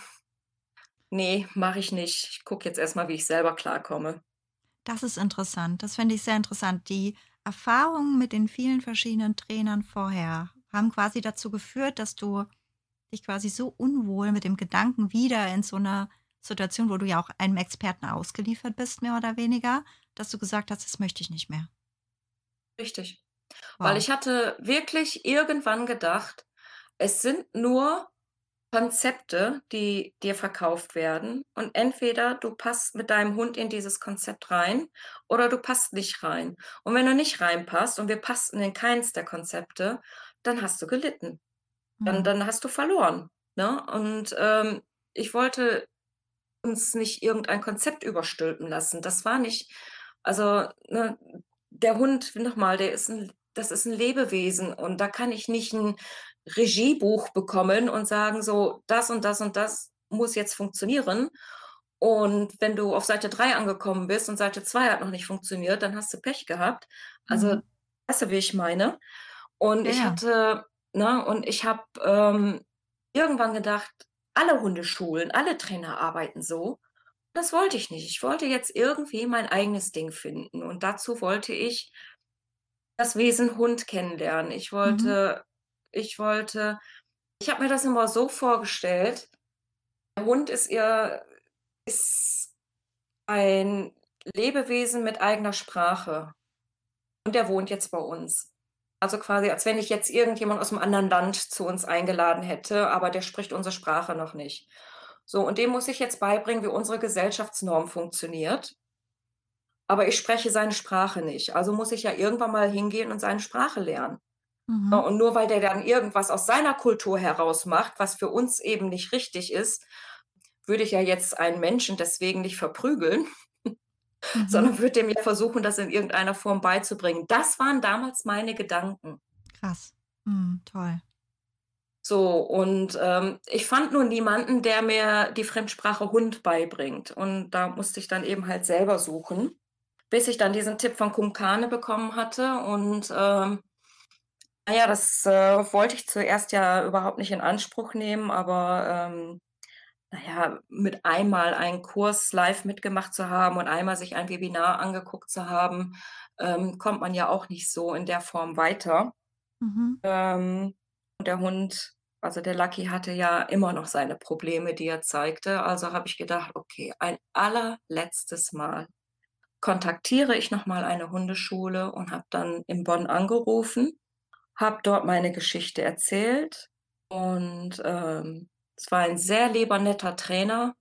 Ne, mache ich nicht. Ich gucke jetzt erst mal, wie ich selber klarkomme.“ Das ist interessant. Das finde ich sehr interessant. Die Erfahrungen mit den vielen verschiedenen Trainern vorher haben quasi dazu geführt, dass du dich quasi so unwohl mit dem Gedanken wieder in so 'ner Situation, wo du ja auch einem Experten ausgeliefert bist, mehr oder weniger, dass du gesagt hast: „Das möchte ich nicht mehr.“ Richtig. Weil Wow. ich hatte wirklich irgendwann gedacht, es sind nur Konzepte, die dir verkauft werden und entweder du passt mit deinem Hund in dieses Konzept rein oder du passt nicht rein. Und wenn du nicht reinpasst und wir passten in keins der Konzepte, dann hast du gelitten. Dann Mhm. dann hast du verloren, ne? Und, ähm, ich wollte uns nicht irgendein Konzept überstülpen lassen. Das war nicht also, ne, der Hund, noch mal, der ist 'n das ist 'n Lebewesen und da kann ich nicht 'n Regiebuch bekommen und sagen so: „Das und das und das muss jetzt funktionieren.“ Und wenn du auf Seite drei angekommen bist und Seite zwei hat noch nicht funktioniert, dann hast du Pech gehabt. Also, Mhm. weißt du, wie ich meine? Und Ja, ich ja. hatte ne, und ich habe, ähm, irgendwann gedacht, alle Hundeschulen, alle Trainer arbeiten so. Das wollte ich nicht. Ich wollte jetzt irgendwie mein eigenes Ding finden und dazu wollte ich das Wesen Hund kennenlernen. Ich Mhm. wollte ich wollte ich habe mir das immer so vorgestellt, der Hund ist ihr ist ein Lebewesen mit eigener Sprache und der wohnt jetzt bei uns. Also, quasi, als wenn ich jetzt irgendjemand aus'm anderen Land zu uns eingeladen hätte, aber der spricht unsere Sprache noch nicht. So, und dem muss ich jetzt beibringen, wie unsere Gesellschaftsnorm funktioniert. Aber ich spreche seine Sprache nicht, also muss ich ja irgendwann mal hingehen und seine Sprache lernen. Ja, Mhm. und nur weil der dann irgendwas aus seiner Kultur heraus macht, was für uns eben nicht richtig ist, würde ich ja jetzt einen Menschen deswegen nicht verprügeln, Mhm. sondern würde dem ja versuchen, das in irgendeiner Form beizubringen. Das waren damals meine Gedanken. Krass. Mhm. Toll. So, und, ähm, ich fand nur niemanden, der mir die Fremdsprache Hund beibringt. Und da musste ich dann eben halt selber suchen, bis ich dann diesen Tipp von Kumkane bekommen hatte. Und, ähm, na ja, das, äh, wollte ich zuerst ja überhaupt nicht in Anspruch nehmen, aber, ähm, na ja, mit einmal einen Kurs live mitgemacht zu haben und einmal sich ein Webinar angeguckt zu haben, ähm, kommt man ja auch nicht so in der Form weiter. Mhm. Ähm, und der Hund also der Lucky hatte ja immer noch seine Probleme, die er zeigte. Also habe ich gedacht: „Okay, ein allerletztes Mal kontaktiere ich noch mal eine Hundeschule“ und habe dann in Bonn angerufen, habe dort meine Geschichte erzählt und, ähm, es war ein sehr lieber, netter Trainer,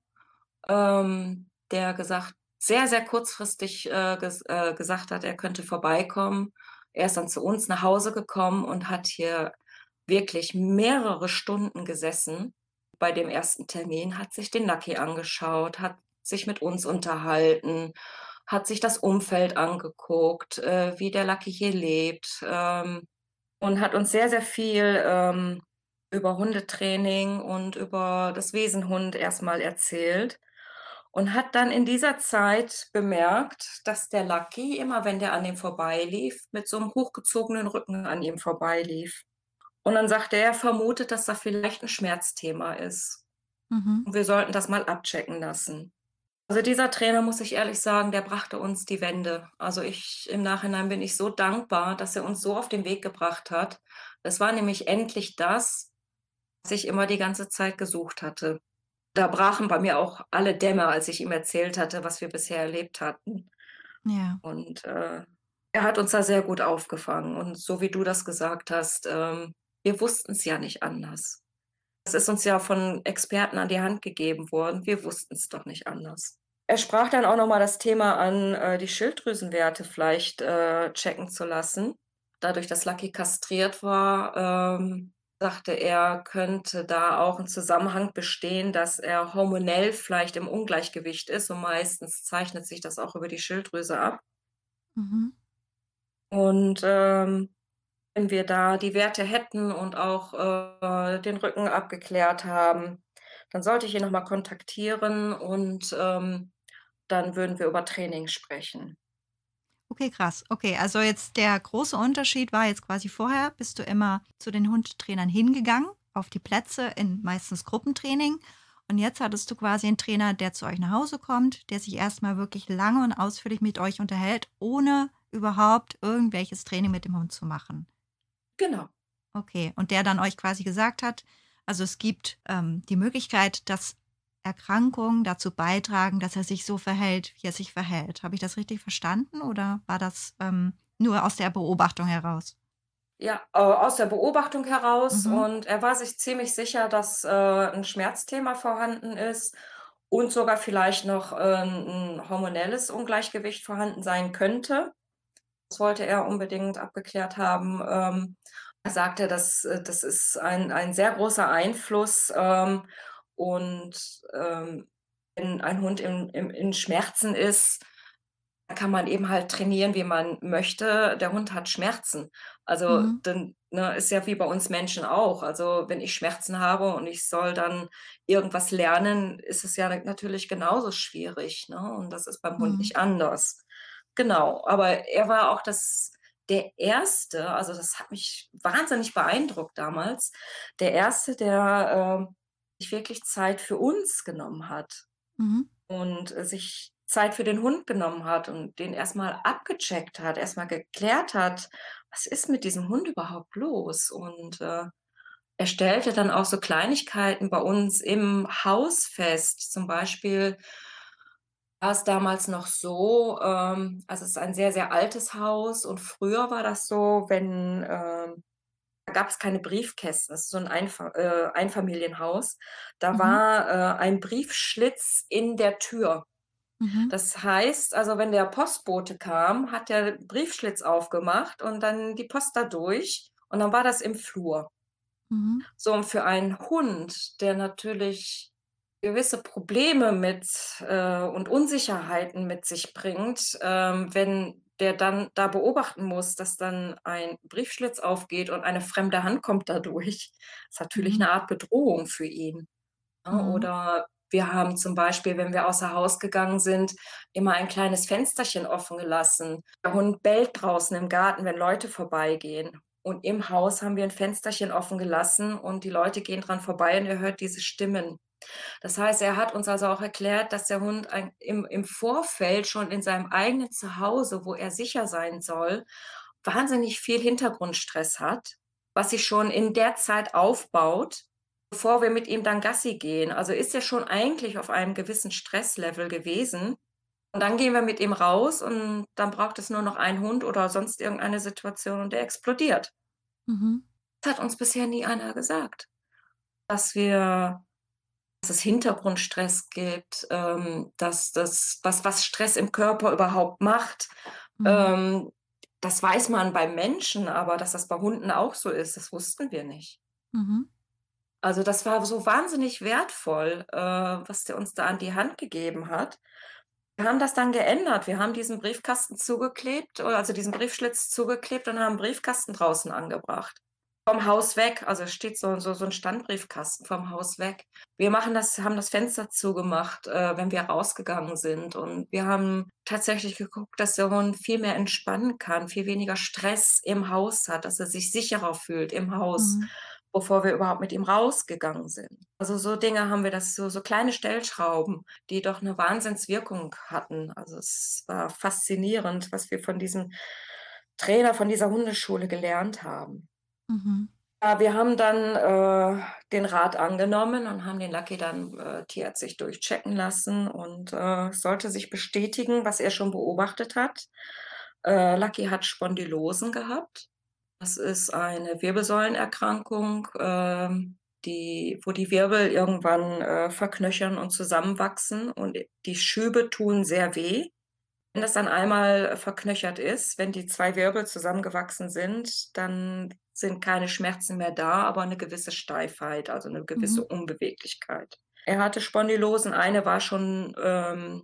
ähm, der gesagt sehr, sehr kurzfristig, äh, ges äh, gesagt hat, er könnte vorbeikommen. Er ist dann zu uns nach Hause gekommen und hat hier wirklich mehrere Stunden gesessen bei dem ersten Termin, hat sich den Lucky angeschaut, hat sich mit uns unterhalten, hat sich das Umfeld angeguckt, äh, wie der Lucky hier lebt, ähm, und hat uns sehr, sehr viel, ähm, über Hundetraining und über das Wesen Hund erst mal erzählt und hat dann in dieser Zeit bemerkt, dass der Lucky immer, wenn der an ihm vorbeilief, mit so 'nem hochgezogenen Rücken an ihm vorbeilief. Und dann sagte er, er vermutet, dass da vielleicht 'n Schmerzthema ist Mhm. und wir sollten das mal abchecken lassen. Also, dieser Trainer, muss ich ehrlich sagen, der brachte uns die Wende. Also, ich im Nachhinein bin ich so dankbar, dass er uns so auf den Weg gebracht hat. Es war nämlich endlich das, was ich immer die ganze Zeit gesucht hatte. Da brachen bei mir auch alle Dämme, als ich ihm erzählt hatte, was wir bisher erlebt hatten. Ja. Und, äh, er hat uns da sehr gut aufgefangen und so wie du das gesagt hast, ähm, wir wussten's ja nicht anders. Es ist uns ja von Experten an die Hand gegeben worden. Wir wussten's doch nicht anders. Er sprach dann auch noch mal das Thema an, äh, die Schilddrüsenwerte vielleicht, äh, checken zu lassen. Dadurch, dass Lucky kastriert war, ähm, sagte er, könnte da auch 'n Zusammenhang bestehen, dass er hormonell vielleicht im Ungleichgewicht ist und meistens zeichnet sich das auch über die Schilddrüse ab. Mhm. Und, ähm, wenn wir da die Werte hätten und auch, äh, den Rücken abgeklärt haben, dann sollte ich ihn noch mal kontaktieren und, ähm, dann würden wir über Training sprechen. Okay, krass. Okay, also jetzt der große Unterschied war jetzt quasi vorher bist du immer zu den Hundetrainern hingegangen, auf die Plätze in meistens Gruppentraining. Und jetzt hattest du quasi 'n Trainer, der zu euch nach Hause kommt, der sich erst mal wirklich lange und ausführlich mit euch unterhält, ohne überhaupt irgendwelches Training mit dem Hund zu machen. Genau. Okay, und der dann euch quasi gesagt hat also, es gibt, ähm, die Möglichkeit, dass Erkrankungen dazu beitragen, dass er sich so verhält, wie er sich verhält. Habe ich das richtig verstanden oder war das, ähm, nur aus der Beobachtung heraus? ja, äh, aus der Beobachtung heraus Mhm. und er war sich ziemlich sicher, dass, äh, 'n Schmerzthema vorhanden ist und sogar vielleicht noch, äh, 'n hormonelles Ungleichgewicht vorhanden sein könnte. Das wollte er unbedingt abgeklärt haben. Ähm, er sagte, das äh, das ist ein ein sehr großer Einfluss, ähm, und, ähm, wenn ein Hund im im in Schmerzen ist, dann kann man eben halt trainieren, wie man möchte. Der Hund hat Schmerzen. Also, Mhm. dann, ne, ist ja wie bei uns Menschen auch. Also, wenn ich Schmerzen habe und ich soll dann irgendwas lernen, ist es ja natürlich genauso schwierig, ne? Und das ist beim Hund Mhm. nicht anders. Genau, aber er war auch das der Erste, also, das hat mich wahnsinnig beeindruckt damals, der Erste, der, ähm, sich wirklich Zeit für uns genommen hat Mhm. und, äh, sich Zeit für den Hund genommen hat und den erst mal abgecheckt hat, erst mal geklärt hat: „Was ist mit diesem Hund überhaupt los?“ Und, äh, er stellte dann auch so Kleinigkeiten bei uns im Haus fest. Zum Beispiel war es damals noch so, ähm also, es ist ein sehr, sehr altes Haus und früher war das so, wenn, ähm da gab's keine Briefkästen. Das ist so 'n Einfa äh, Einfamilienhaus. Da Mhm. war, äh, ein Briefschlitz in der Tür. Mhm. Das heißt, also, wenn der Postbote kam, hat der Briefschlitz aufgemacht und dann die Post da durch und dann war das im Flur. Mhm. So, und für einen Hund, der natürlich gewisse Probleme mit äh, und Unsicherheiten mit sich bringt, ähm, wenn der dann da beobachten muss, dass dann ein Briefschlitz aufgeht und eine fremde Hand kommt da durch, ist natürlich Mhm. 'ne Art Bedrohung für ihn, ne? Mhm. Oder wir haben zum Beispiel, wenn wir außer Haus gegangen sind, immer ein kleines Fensterchen offen gelassen. Der Hund bellt draußen im Garten, wenn Leute vorbeigehen. Und im Haus haben wir 'n Fensterchen offen gelassen und die Leute gehen dran vorbei und er hört diese Stimmen. Das heißt, er hat uns also auch erklärt, dass der Hund ein im im Vorfeld schon in seinem eigenen Zuhause, wo er sicher sein soll, wahnsinnig viel Hintergrundstress hat, was sich schon in der Zeit aufbaut, bevor wir mit ihm dann Gassi gehen. Also, ist er schon eigentlich auf einem gewissen Stresslevel gewesen und dann gehen wir mit ihm raus und dann braucht es nur noch einen Hund oder sonst irgendeine Situation und der explodiert. Mhm. Das hat uns bisher nie einer gesagt, dass wir dass es Hintergrundstress gibt, ähm, dass das was was Stress im Körper überhaupt macht. Mhm. Ähm, das weiß man bei Menschen, aber dass das bei Hunden auch so ist, das wussten wir nicht. Mhm. Also, das war so wahnsinnig wertvoll, äh, was der uns da an die Hand gegeben hat. Wir haben das dann geändert. Wir haben diesen Briefkasten zugeklebt, oder also diesen Briefschlitz zugeklebt und haben 'n Briefkasten draußen angebracht. Vom Haus weg, also es steht so so so 'n Standbriefkasten vom Haus weg. Wir machen das haben das Fenster zugemacht, äh, wenn wir rausgegangen sind und wir haben tatsächlich geguckt, dass der Hund viel mehr entspannen kann, viel weniger Stress im Haus hat, dass er sich sicherer fühlt im Haus, Mhm. bevor wir überhaupt mit ihm rausgegangen sind. Also, so Dinge haben wir das so so kleine Stellschrauben, die doch 'ne Wahnsinnswirkung hatten. Also, es war faszinierend, was wir von diesem Trainer von dieser Hundeschule gelernt haben. Mhm. Ja, wir haben dann, äh, den Rat angenommen und haben den Lucky dann, äh, tierärztlich durchchecken lassen und, äh, es sollte sich bestätigen, was er schon beobachtet hat. Äh, Lucky hat Spondylosen gehabt. Das ist eine Wirbelsäulenerkrankung, ähm, die wo die Wirbel irgendwann, äh, verknöchern und zusammenwachsen und die Schübe tun sehr weh. Wenn das dann einmal verknöchert ist, wenn die zwei Wirbel zusammengewachsen sind, dann sind keine Schmerzen mehr da, aber 'ne gewisse Steifheit, also 'ne gewisse Mhm. Unbeweglichkeit. Er hatte Spondylosen, eine war schon, ähm,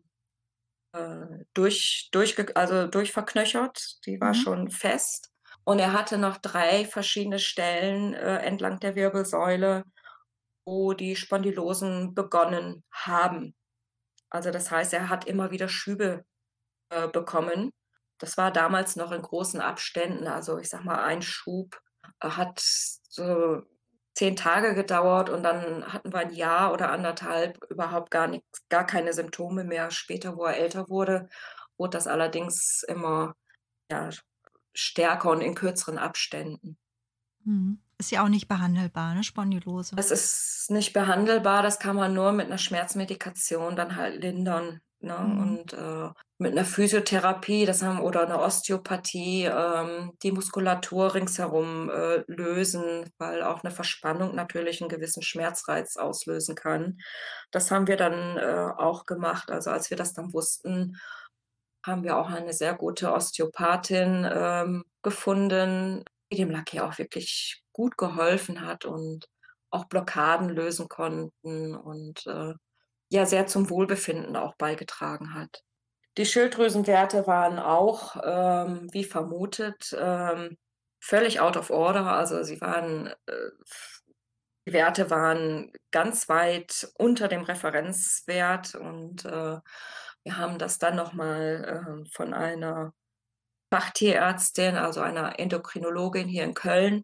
äh, durch durchge also durchverknöchert, die war Mhm. schon fest und er hatte noch drei verschiedene Stellen, äh, entlang der Wirbelsäule, wo die Spondylosen begonnen haben. Also, das heißt, er hat immer wieder Schübe, äh, bekommen. Das war damals noch in großen Abständen. Also, ich sage mal, ein Schub, äh, hat so zehn Tage gedauert und dann hatten wir 'n Jahr oder anderthalb überhaupt gar nix gar keine Symptome mehr. Später, wo er älter wurde, wurde das allerdings immer, ja, stärker und in kürzeren Abständen. Mhm. Ist ja auch nicht behandelbar, ne, Spondylose? Das ist nicht behandelbar, das kann man nur mit 'ner Schmerzmedikation dann halt lindern. ne? Mhm. Und, äh, mit 'ner Physiotherapie, das haben oder 'ne Osteopathie, ähm, die Muskulatur ringsherum, äh, lösen, weil auch 'ne Verspannung natürlich 'n gewissen Schmerzreiz auslösen kann. Das haben wir dann, äh, auch gemacht. Also, als wir das dann wussten, haben wir auch eine sehr gute Osteopathin, ähm, gefunden, die dem Lucky auch wirklich gut geholfen hat und auch Blockaden lösen konnten und, äh, ja, sehr zum Wohlbefinden auch beigetragen hat. Die Schilddrüsenwerte waren auch, ähm, wie vermutet, ähm, völlig out of order. Also, sie waren, äh, f die Werte waren ganz weit unter dem Referenzwert und, äh, wir haben das dann noch mal, ähm, von einer Fachtierärztin, also einer Endokrinologin hier in Köln,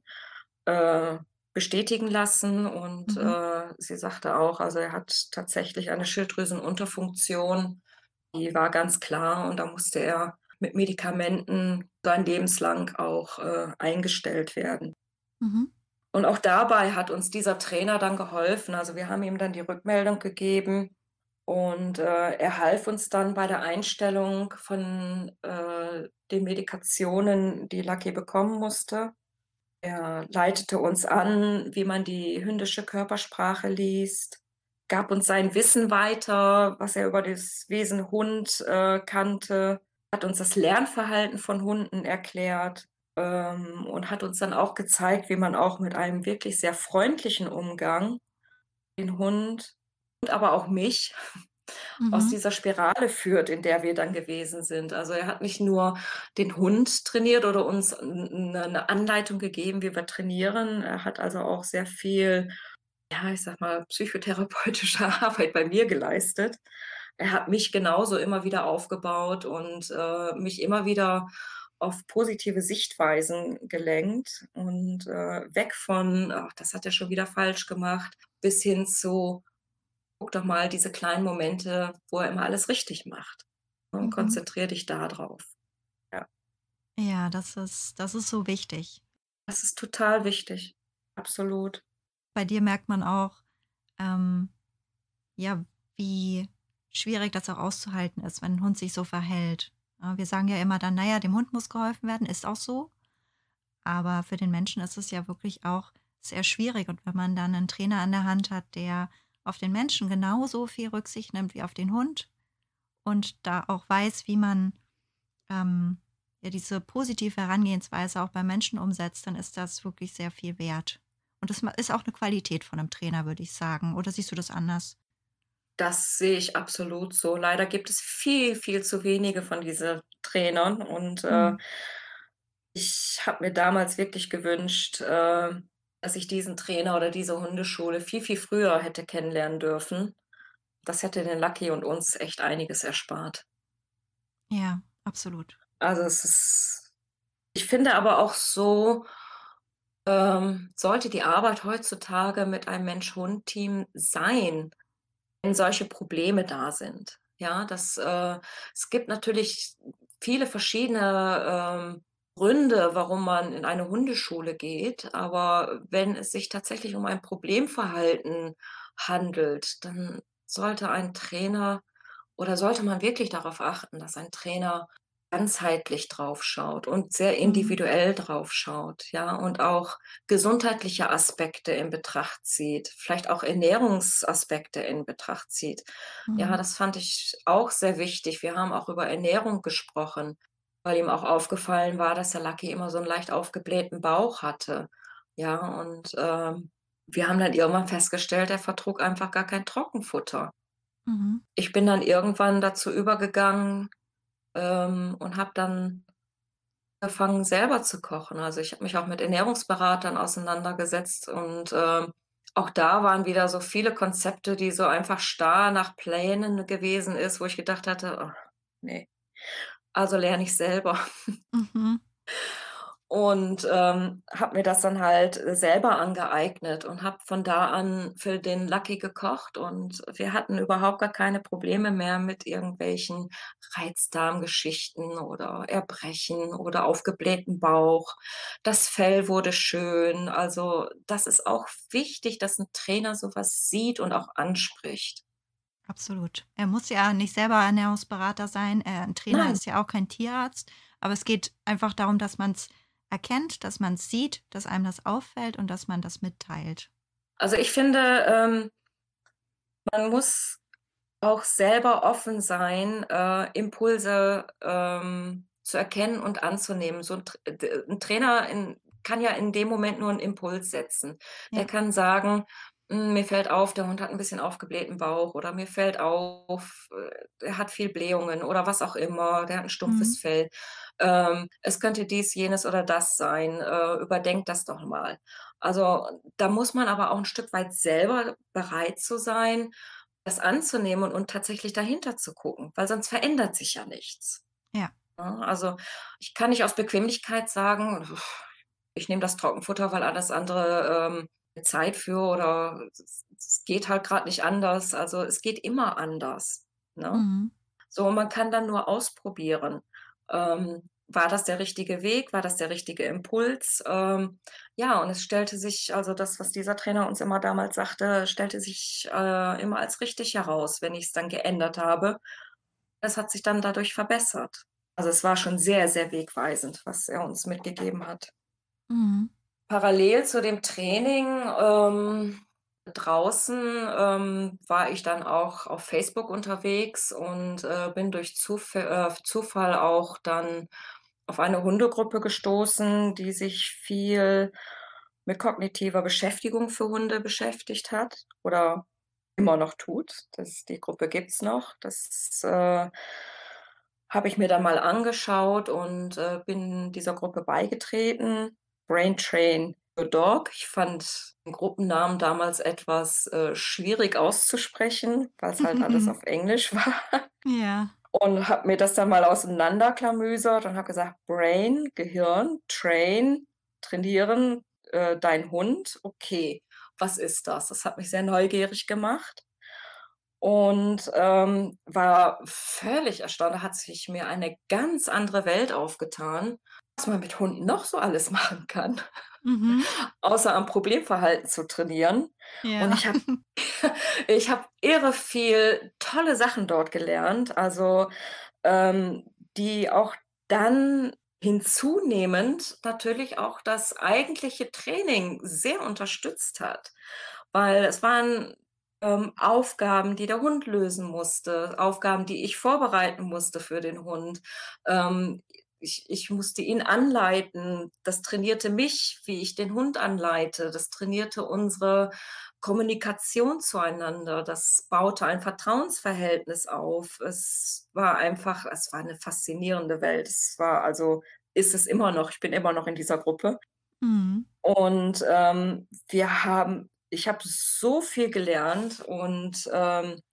äh, bestätigen lassen und, Mhm. äh, sie sagte auch, also, er hat tatsächlich eine Schilddrüsenunterfunktion. Die war ganz klar und da musste er mit Medikamenten sein lebenslang auch, äh, eingestellt werden. Mhm. Und auch dabei hat uns dieser Trainer dann geholfen. Also, wir haben ihm dann die Rückmeldung gegeben und, äh, er half uns dann bei der Einstellung von, äh, den Medikationen, die Lucky bekommen musste. Er leitete uns an, wie man die hündische Körpersprache liest, gab uns sein Wissen weiter, was er über das Wesen Hund, äh, kannte, hat uns das Lernverhalten von Hunden erklärt, ähm, und hat uns dann auch gezeigt, wie man auch mit einem wirklich sehr freundlichen Umgang den Hund und aber auch mich aus Mhm. dieser Spirale führt, in der wir dann gewesen sind. Also, er hat nicht nur den Hund trainiert oder uns 'n 'ne 'ne Anleitung gegeben, wie wir trainieren. Er hat also auch sehr viel, ja, ich sage mal, psychotherapeutische Arbeit bei mir geleistet. Er hat mich genauso immer wieder aufgebaut und, äh, mich immer wieder auf positive Sichtweisen gelenkt und, äh, weg von: „Ach, das hat er schon wieder falsch gemacht“, bis hin zu: „Guck doch mal diese kleinen Momente, wo er immer alles richtig macht, ne, und Mhm. konzentriere dich da drauf.“ Ja, Ja, das ist das ist so wichtig. das ist total wichtig. Absolut. Bei dir merkt man auch, ähm, ja, wie schwierig das auch auszuhalten ist, wenn 'n Hund sich so verhält. Ja, wir sagen ja immer dann: „Na ja, dem Hund muss geholfen werden“, ist auch so. Aber für den Menschen ist es ja wirklich auch sehr schwierig. Und wenn man dann einen Trainer an der Hand hat, der auf den Menschen genauso viel Rücksicht nimmt wie auf den Hund und da auch weiß, wie man, ähm, ja, diese positive Herangehensweise auch beim Menschen umsetzt, dann ist das wirklich sehr viel wert. Und das ma ist auch eine Qualität von einem Trainer, würde ich sagen. Oder siehst du das anders? Das sehe ich absolut so. Leider gibt es viel, viel zu wenige von diese Trainern und, äh, Mhm. ich habe mir damals wirklich gewünscht, äh, dass ich diesen Trainer oder diese Hundeschule viel, viel früher hätte kennenlernen dürfen. Das hätte den Lucky und uns echt einiges erspart. Ja, absolut. Also, es ist ich finde aber auch so, ähm, sollte die Arbeit heutzutage mit einem Mensch-Hund-Team sein, wenn solche Probleme da sind. Ja, das, äh es gibt natürlich viele verschiedene, ähm, Gründe, warum man in eine Hundeschule geht, aber wenn es sich tatsächlich um ein Problemverhalten handelt, dann sollte ein Trainer oder sollte man wirklich darauf achten, dass ein Trainer ganzheitlich drauf schaut und sehr Mhm. individuell drauf schaut, ja, und auch gesundheitliche Aspekte in Betracht zieht, vielleicht auch Ernährungsaspekte in Betracht zieht. Ja, Mhm. das fand ich auch sehr wichtig. Wir haben auch über Ernährung gesprochen, weil ihm auch aufgefallen war, dass der Lucky immer so 'n leicht aufgeblähten Bauch hatte. Ja, und, ähm, wir haben dann irgendwann festgestellt, er vertrug einfach gar kein Trockenfutter. Mhm. Ich bin dann irgendwann dazu übergegangen, ähm, und habe dann angefangen, selber zu kochen. Also, ich habe mich auch mit Ernährungsberatern auseinandergesetzt und, ähm, auch da waren wieder so viele Konzepte, die so einfach starr nach Plänen gewesen ist, wo ich gedacht hatte: „Ach, ne, also lerne ich selber.“ Mhm. Und, ähm, habe mir das dann halt, äh, selber angeeignet und habe von da an für den Lucky gekocht und wir hatten überhaupt gar keine Probleme mehr mit irgendwelchen Reizdarmgeschichten oder Erbrechen oder aufgeblähten Bauch. Das Fell wurde schön. Also, das ist auch wichtig, dass 'n Trainer so was sieht und auch anspricht. Absolut. Er muss ja nicht selber Ernährungsberater sein. Äh, 'n Trainer Nein. ist ja auch kein Tierarzt, aber es geht einfach darum, dass man's erkennt, dass man's sieht, dass einem das auffällt und dass man das mitteilt. Also, ich finde, ähm, man muss auch selber offen sein, äh, Impulse, ähm, zu erkennen und anzunehmen. So 'n Tr d 'n Trainer in kann ja in dem Moment nur 'n Impuls setzen. Der Ja. kann sagen: „Hm, mir fällt auf, der Hund hat 'n bisschen aufgeblähten Bauch“, oder „Mir fällt auf, äh, er hat viel Blähungen“, oder was auch immer, „der hat 'n stumpfes Mhm. Fell. Ähm, es könnte dies, jenes oder das sein. Äh, überdenk das doch mal.“ Also, da muss man aber auch 'n Stück weit selber bereit zu sein, das anzunehmen und und tatsächlich dahinter zu gucken, weil sonst verändert sich ja nichts, Ja. ne? Also, ich kann nicht aus Bequemlichkeit sagen: „Ich nehme das Trockenfutter, weil alles andere, ähm, Zeit für oder es es geht halt grad nicht anders.“ Also, es geht immer anders, ne? Mhm. So, man kann dann nur ausprobieren. Ähm, war das der richtige Weg? War das der richtige Impuls? Ähm, ja, und es stellte sich also das, was dieser Trainer uns immer damals sagte, stellte sich, äh, immer als richtig heraus, wenn ich's dann geändert habe. Es hat sich dann dadurch verbessert. Also, es war schon sehr, sehr wegweisend, was er uns mitgegeben hat. Mhm. Parallel zu dem Training, ähm, draußen, ähm, war ich dann auch auf Facebook unterwegs und, äh, bin durch Zuf äh, Zufall auch dann auf eine Hundegruppe gestoßen, die sich viel mit kognitiver Beschäftigung für Hunde beschäftigt hat oder immer noch tut. Das die Gruppe gibt's noch. Das, äh habe ich mir dann mal angeschaut und, äh, bin dieser Gruppe beigetreten. Brain Train Your Dog. Ich fand den Gruppennamen damals etwas, äh, schwierig auszusprechen, weil's halt alles auf Englisch war. Ja. Und habe mir das dann mal auseinanderklamüsert und habe gesagt: „Brain, Gehirn, Train, trainieren, äh, dein Hund. Okay, was ist das?“ Das hat mich sehr neugierig gemacht und, ähm, war völlig erstaunt. Da hat sich mir eine ganz andere Welt aufgetan, was man mit Hunden noch so alles machen kann, Mhm. außer am Problemverhalten zu trainieren. Und Ja. ich habe ich habe irre viel tolle Sachen dort gelernt, also, ähm, die auch dann hinzunehmend natürlich auch das eigentliche Training sehr unterstützt hat, weil es waren, ähm, Aufgaben, die der Hund lösen musste, Aufgaben, die ich vorbereiten musste für den Hund. Ähm, ich ich musste ihn anleiten. Das trainierte mich, wie ich den Hund anleite. Das trainierte unsere Kommunikation zueinander. Das baute ein Vertrauensverhältnis auf. Es war einfach es war 'ne faszinierende Welt. Es war also ist es immer noch. Ich bin immer noch in dieser Gruppe. Mhm. Und, ähm, wir haben ich habe so viel gelernt und, ähm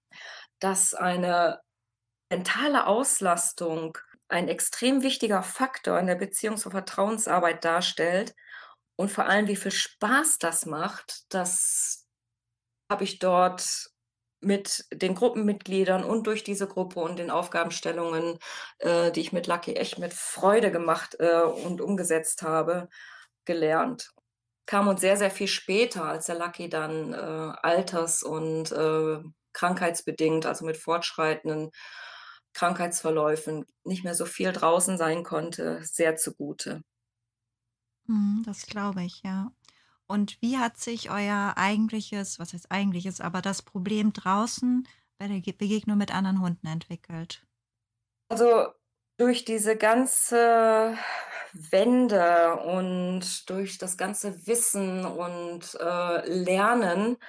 dass eine mentale Auslastung ein extrem wichtiger Faktor in der Beziehungs und Vertrauensarbeit darstellt und vor allem, wie viel Spaß das macht, das habe ich dort mit den Gruppenmitgliedern und durch diese Gruppe und den Aufgabenstellungen, äh, die ich mit Lucky echt mit Freude gemacht, äh, und umgesetzt habe, gelernt. Kam uns sehr, sehr viel später, als der Lucky dann, äh, alters und, äh, krankheitsbedingt, also mit fortschreitenden Krankheitsverläufen, nicht mehr so viel draußen sein konnte, sehr zugute. Mhm, das glaube ich, ja. Und wie hat sich euer eigentliches was heißt eigentliches, aber das Problem draußen bei der Ge Begegnung mit anderen Hunden entwickelt? Also, durch diese ganze Wende und durch das ganze Wissen und, äh, Lernen,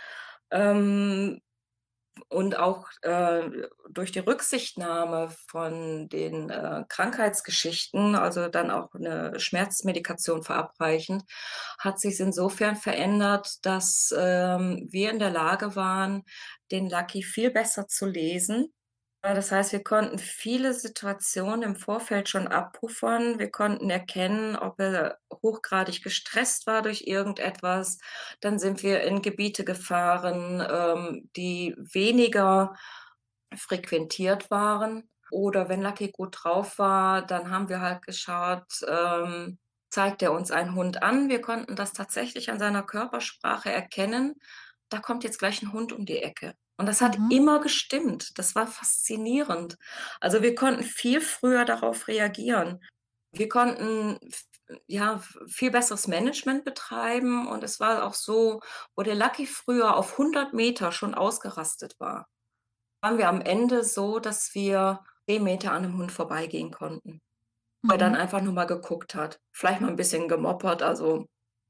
ähm, und auch, äh, durch die Rücksichtnahme von den, äh, Krankheitsgeschichten, also dann auch 'ne Schmerzmedikation verabreichend, hat sich's insofern verändert, dass, ähm, wir in der Lage waren, den Lucky viel besser zu lesen. Äh, das heißt, wir konnten viele Situationen im Vorfeld schon abpuffern. Wir konnten erkennen, ob er hochgradig gestresst war durch irgendetwas. Dann sind wir in Gebiete gefahren, ähm, die weniger frequentiert waren. Oder wenn Lucky gut drauf war, dann haben wir halt geschaut, ähm, zeigt er uns einen Hund an. Wir konnten das tatsächlich an seiner Körpersprache erkennen: Da kommt jetzt gleich 'n Hund um die Ecke. Und das hat Mhm. immer gestimmt. Das war faszinierend. Also, wir konnten viel früher darauf reagieren. Wir konnten v ja, v viel besseres Management betreiben und es war auch so, wo der Lucky früher auf hundert Meter schon ausgerastet war, waren wir am Ende so, dass wir zehn Meter an 'nem Hund vorbeigehen konnten, weil er dann Mhm. einfach nur mal geguckt hat, vielleicht mal 'n bisschen gemoppert, also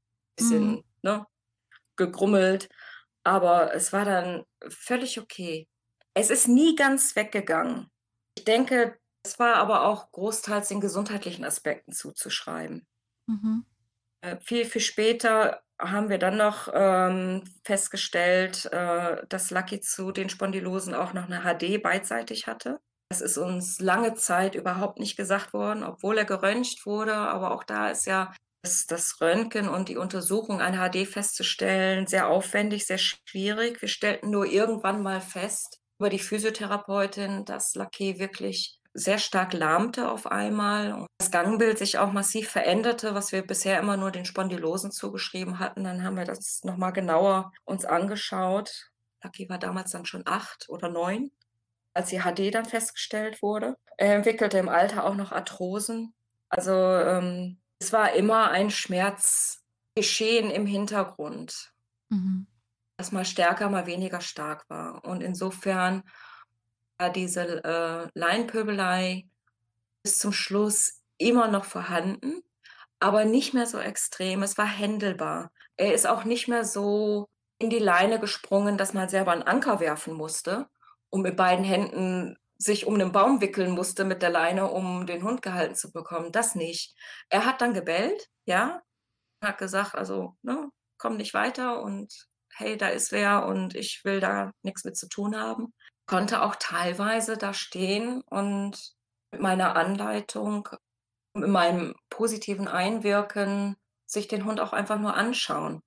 Mhm. bisschen, ne, gegrummelt, aber es war dann völlig okay. Es ist nie ganz weggegangen. Ich denke, es war aber auch großteils den gesundheitlichen Aspekten zuzuschreiben. Mhm. Äh, viel, viel später haben wir dann noch, ähm, festgestellt, äh, dass Lucky zu den Spondylosen auch noch 'ne H D beidseitig hatte. Das ist uns lange Zeit überhaupt nicht gesagt worden, obwohl er geröntgt wurde, aber auch da ist ja das das Röntgen und die Untersuchung, eine H D festzustellen, sehr aufwendig, sehr schwierig. Wir stellten nur irgendwann mal fest über die Physiotherapeutin, dass Lucky wirklich sehr stark lahmte auf einmal und das Gangbild sich auch massiv veränderte, was wir bisher immer nur den Spondylosen zugeschrieben hatten. Dann haben wir das noch mal genauer uns angeschaut. Lucky war damals dann schon acht oder neun, als die H D dann festgestellt wurde. Er entwickelte im Alter auch noch Arthrosen. Also, ähm, es war immer ein Schmerzgeschehen im Hintergrund Mhm. das mal stärker, mal weniger stark war. Und insofern war diese l äh, Laienpöbelei bis zum Schluss immer noch vorhanden, aber nicht mehr so extrem. Es war händelbar. Er ist auch nicht mehr so in die Leine gesprungen, dass man selber 'n Anker werfen musste und mit beiden Händen sich um 'nen Baum wickeln musste mit der Leine, um den Hund gehalten zu bekommen, das nicht. Er hat dann gebellt, ja, hat gesagt: „Also, ne, komm nicht weiter und hey, da ist wer und ich will da nix mit zu tun haben.“ Konnte auch teilweise da stehen und mit meiner Anleitung, mit meinem positiven Einwirken sich den Hund auch einfach nur anschauen.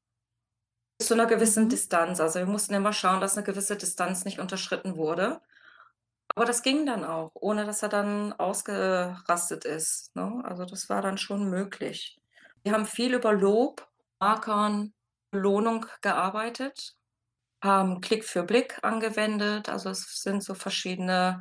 Bis zu 'ner gewissen Mhm. Distanz. Also, wir mussten immer schauen, dass 'ne gewisse Distanz nicht unterschritten wurde. Aber das ging dann auch, ohne dass er dann ausgerastet ist, ne? Also, das war dann schon möglich. Wir haben viel über Lob, Markern, Belohnung gearbeitet, haben Klick für Blick angewendet. Also, es sind so verschiedene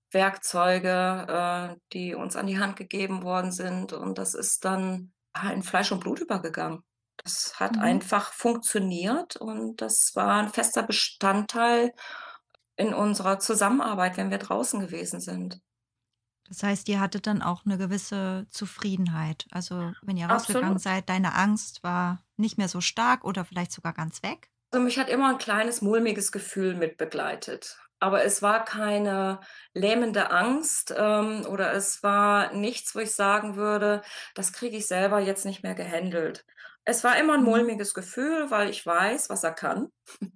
Werkzeuge, äh, die uns an die Hand gegeben worden sind und das ist dann, ja, in Fleisch und Blut übergegangen. Das hat Mhm. einfach funktioniert und das war 'n fester Bestandteil in unserer Zusammenarbeit, wenn wir draußen gewesen sind. Das heißt, ihr hattet dann auch 'ne gewisse Zufriedenheit. Also, wenn ihr rausgegangen Absolut. seid, deine Angst war nicht mehr so stark oder vielleicht sogar ganz weg? Also, mich hat immer 'n kleines mulmiges Gefühl mitbegleitet, aber es war keine lähmende Angst, ähm, oder es war nichts, wo ich sagen würde: „Das kriege ich selber jetzt nicht mehr gehandelt.“ Es war immer 'n Mhm. mulmiges Gefühl, weil ich weiß, was er kann.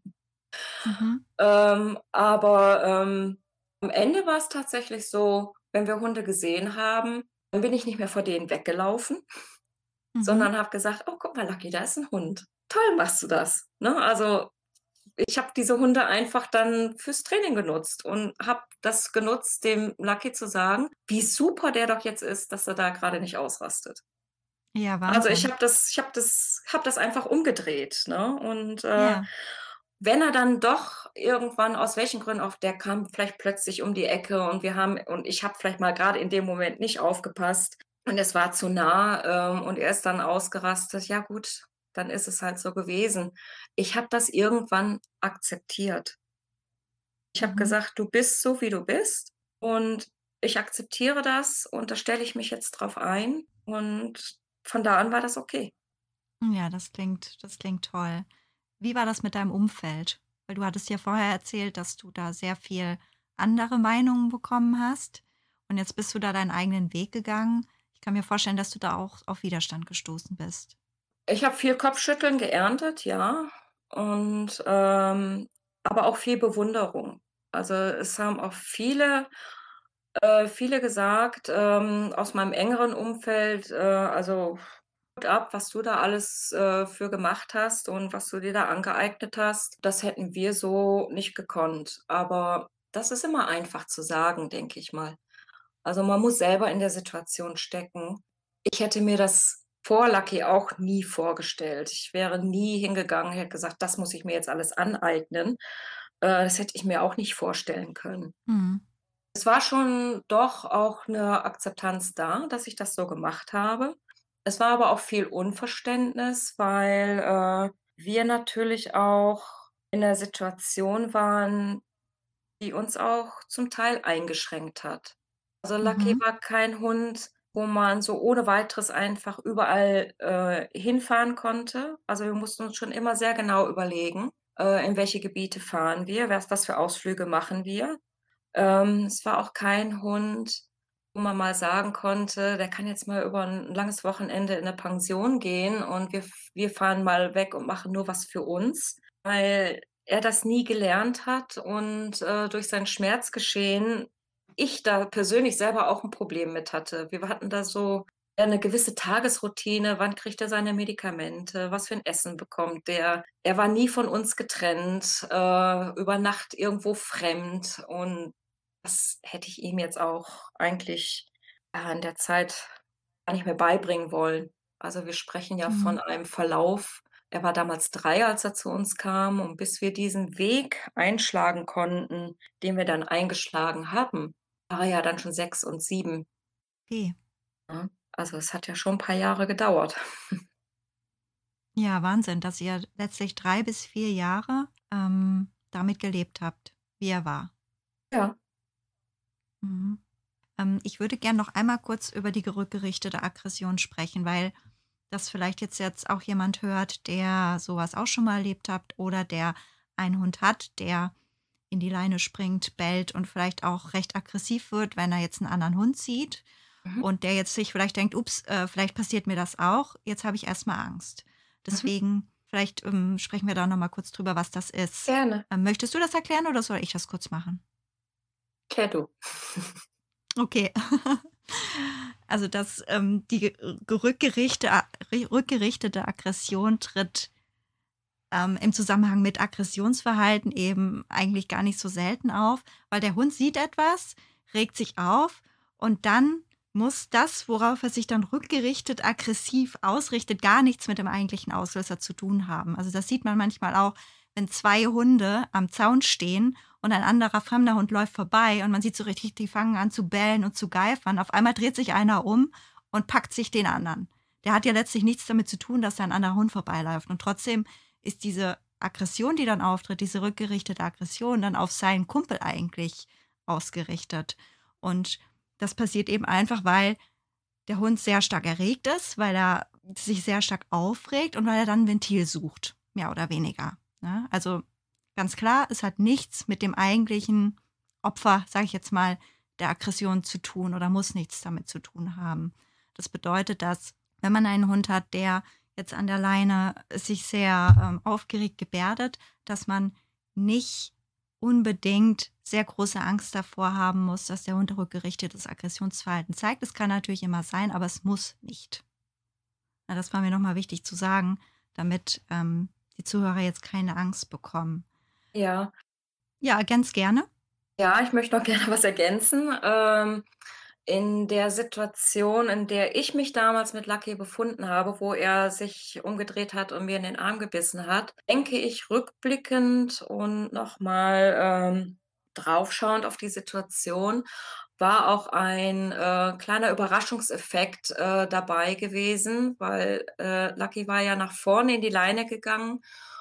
Mhm. Ähm, aber, ähm, am Ende war's tatsächlich so, wenn wir Hunde gesehen haben, dann bin ich nicht mehr vor denen weggelaufen, Mhm. sondern habe gesagt: „Oh, guck mal, Lucky, da ist 'n Hund. Toll machst du das.“ Ne, also, ich habe diese Hunde einfach dann fürs Training genutzt und habe das genutzt, dem Lucky zu sagen, wie super der doch jetzt ist, dass er da grade nicht ausrastet. Ja, Also, ich Wahnsinn. habe das ich habe das habe das einfach umgedreht, ne? Und, äh, Ja. wenn er dann doch irgendwann aus welchen Gründen auch der kam vielleicht plötzlich um die Ecke und wir haben und ich habe vielleicht mal grade in dem Moment nicht aufgepasst und es war zu nah, ähm, und er ist dann ausgerastet, ja gut, dann ist es halt so gewesen. Ich habe das irgendwann akzeptiert. Ich habe Mhm. gesagt: „Du bist so, wie du bist und ich akzeptiere das und da stelle ich mich jetzt drauf ein.“ Und von da an war das okay. Ja, das klingt das klingt toll. Wie war das mit deinem Umfeld? Weil du hattest ja vorher erzählt, dass du da sehr viel andere Meinungen bekommen hast und jetzt bist du da deinen eigenen Weg gegangen. Ich kann mir vorstellen, dass du da auch auf Widerstand gestoßen bist. Ich habe viel Kopfschütteln geerntet, ja, und, ähm aber auch viel Bewunderung. Also, es haben auch viele äh, viele gesagt, ähm, aus meinem engeren Umfeld, äh, also: „Hut ab, was du da alles, äh, für gemacht hast und was du dir da angeeignet hast. Das hätten wir so nicht gekonnt.“ Aber das ist immer einfach zu sagen, denke ich mal. Also, man muss selber in der Situation stecken. Ich hätte mir das vor Lucky auch nie vorgestellt. Ich wäre nie hingegangen, hätte gesagt: „Das muss ich mir jetzt alles aneignen.“ Äh, das hätte ich mir auch nicht vorstellen können. Mhm. Es war schon doch auch 'ne Akzeptanz da, dass ich das so gemacht habe. Es war aber auch viel Unverständnis, weil, äh, wir natürlich auch in 'ner Situation waren, die uns auch zum Teil eingeschränkt hat. Also, Lucky Mhm. war kein Hund, wo man so ohne Weiteres einfach überall, äh, hinfahren konnte. Also, wir mussten uns schon immer sehr genau überlegen, äh, in welche Gebiete fahren wir, was was für Ausflüge machen wir. Ähm, es war auch kein Hund, wo man mal sagen konnte, der kann jetzt mal über 'n langes Wochenende in 'ne Pension gehen und wir f wir fahren mal weg und machen nur was für uns, weil er das nie gelernt hat und, äh, durch sein Schmerzgeschehen ich da persönlich selber auch 'n Problem mit hatte. Wir hatten da so, ja, 'ne gewisse Tagesroutine. Wann kriegt er seine Medikamente? Was für 'n Essen bekommt der? Er war nie von uns getrennt, äh, über Nacht irgendwo fremd und das hätte ich ihm jetzt auch eigentlich, ja, in der Zeit gar nicht mehr beibringen wollen. Also, wir sprechen ja von Mhm. einem Verlauf. Er war damals drei, als er zu uns kam und bis wir diesen Weg einschlagen konnten, den wir dann eingeschlagen haben, war er ja dann schon sechs und sieben. Okay. Ne? Also, es hat ja schon 'n paar Jahre gedauert. Ja, Wahnsinn, dass ihr letztlich drei bis vier Jahre, ähm, damit gelebt habt, wie er war. Ja. Mhm. Ähm, ich würde gern noch einmal kurz über die rückgerichtete Aggression sprechen, weil das vielleicht jetzt jetzt auch jemand hört, der so was auch schon mal erlebt hat oder der einen Hund hat, der in die Leine springt, bellt und vielleicht auch recht aggressiv wird, wenn er jetzt 'n anderen Hund sieht Mhm. und der jetzt sich vielleicht denkt: „Ups, äh, vielleicht passiert mir das auch. Jetzt habe ich erst mal Angst.“ Mhm. Deswegen vielleicht, ähm, sprechen wir da noch mal kurz drüber, was das ist. Gerne. Ähm, möchtest du das erklären oder soll ich das kurz machen? Erklär du. Okay. Also, dass, ähm, die ge rückgerichte a rückgerichtete Aggression tritt, ähm, im Zusammenhang mit Aggressionsverhalten eben eigentlich gar nicht so selten auf, weil der Hund sieht etwas, regt sich auf und dann muss das, worauf er sich dann rückgerichtet aggressiv ausrichtet, gar nichts mit dem eigentlichen Auslöser zu tun haben. Also, das sieht man manchmal auch, wenn zwei Hunde am Zaun stehen und ein anderer fremder Hund läuft vorbei und man sieht so richtig, die fangen an zu bellen und zu geifern. Auf einmal dreht sich einer um und packt sich den anderen. Der hat ja letztlich nichts damit zu tun, dass da 'n anderer Hund vorbeiläuft und trotzdem ist diese Aggression, die dann auftritt, diese rückgerichtete Aggression dann auf seinen Kumpel eigentlich ausgerichtet. Und das passiert eben einfach, weil der Hund sehr stark erregt ist, weil er sich sehr stark aufregt und weil er dann 'n Ventil sucht, mehr oder weniger, ne? Also, ganz klar, es hat nichts mit dem eigentlichen Opfer, sage ich jetzt mal, der Aggression zu tun oder muss nichts damit zu tun haben. Das bedeutet, dass, wenn man einen Hund hat, der jetzt an der Leine sich sehr, ähm, aufgeregt gebärdet, dass man nicht unbedingt sehr große Angst davor haben muss, dass der Hund rückgerichtetes Aggressionsverhalten zeigt. Es kann natürlich immer sein, aber es muss nicht. Ja, das war mir noch mal wichtig zu sagen, damit, ähm, die Zuhörer jetzt keine Angst bekommen. Ja. Ja, ergänz gerne. Ja, ich möchte noch gerne was ergänzen. Ähm, in der Situation, in der ich mich damals mit Lucky befunden habe, wo er sich umgedreht hat und mir in den Arm gebissen hat, denke ich rückblickend und noch mal, ähm, draufschauend auf die Situation, war auch ein, äh, kleiner Überraschungseffekt, äh, dabei gewesen, weil, äh, Lucky war ja nach vorne in die Leine gegangen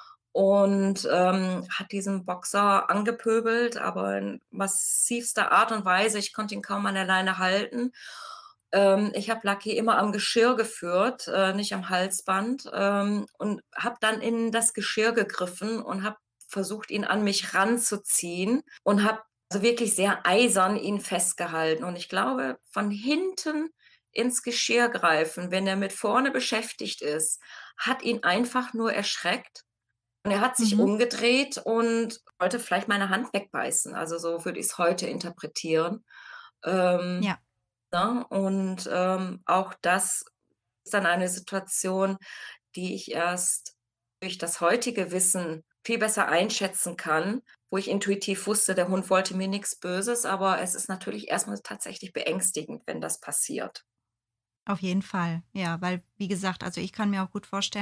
und, ähm, hat diesen Boxer angepöbelt, aber in massivster Art und Weise. Ich konnte ihn kaum an der Leine halten. Ähm, ich habe Lucky immer am Geschirr geführt, äh, nicht am Halsband, ähm, und habe dann in das Geschirr gegriffen und habe versucht, ihn an mich ranzuziehen und habe also wirklich sehr eisern ihn festgehalten. Und ich glaube, von hinten ins Geschirr greifen, wenn er mit vorne beschäftigt ist, hat ihn einfach nur erschreckt. Und er hat sich Mhm. umgedreht und wollte vielleicht meine Hand wegbeißen. Also, so würde ich's heute interpretieren. Ähm, Ja. ne? Und, ähm, auch das ist dann eine Situation, die ich erst durch das heutige Wissen viel besser einschätzen kann, wo ich intuitiv wusste, der Hund wollte mir nix Böses, aber es ist natürlich erst mal tatsächlich beängstigend, wenn das passiert. Auf jeden Fall, ja, weil, wie gesagt, also, ich kann mir auch gut vorstellen,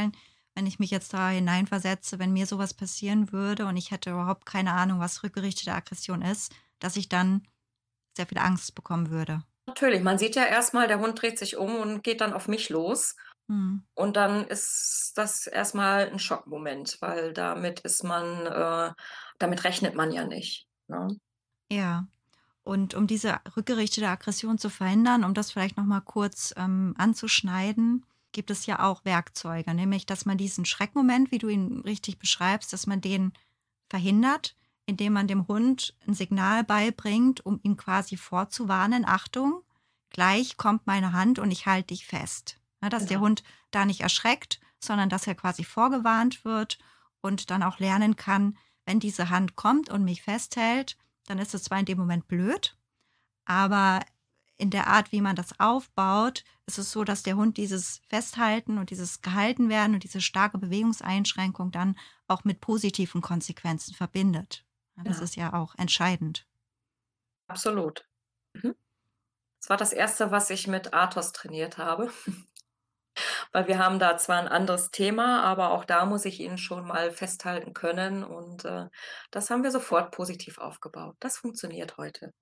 wenn ich mich jetzt da hineinversetze, wenn mir sowas passieren würde und ich hätte überhaupt keine Ahnung, was rückgerichtete Aggression ist, dass ich dann sehr viel Angst bekommen würde. Natürlich, man sieht ja erst mal, der Hund dreht sich um und geht dann auf mich los. Mhm. Und dann ist das erst mal 'n Schockmoment, weil damit ist man äh, damit rechnet man ja nicht, ne? Ja. Und um diese rückgerichtete Aggression zu verhindern, um das vielleicht noch mal kurz, ähm, anzuschneiden, gibt es ja auch Werkzeuge, nämlich, dass man diesen Schreckmoment, wie du ihn richtig beschreibst, dass man den verhindert, indem man dem Hund 'n Signal beibringt, um ihn quasi vorzuwarnen: „Achtung, gleich kommt meine Hand und ich halte dich fest.“ Ne, dass der Genau. Hund da nicht erschreckt, sondern dass er quasi vorgewarnt wird und dann auch lernen kann: „Wenn diese Hand kommt und mich festhält, dann ist es zwar in dem Moment blöd, aber in der Art, wie man das aufbaut, ist es so, dass der Hund dieses Festhalten und dieses Gehalten-werden und diese starke Bewegungseinschränkung dann auch mit positiven Konsequenzen verbindet.“ Ja, das Ja. ist ja auch entscheidend. Absolut. Mhm. Das war das Erste, was ich mit Athos trainiert habe. Weil wir haben da zwar 'n anderes Thema, aber auch da muss ich ihn schon mal festhalten können und, äh, das haben wir sofort positiv aufgebaut. Das funktioniert heute.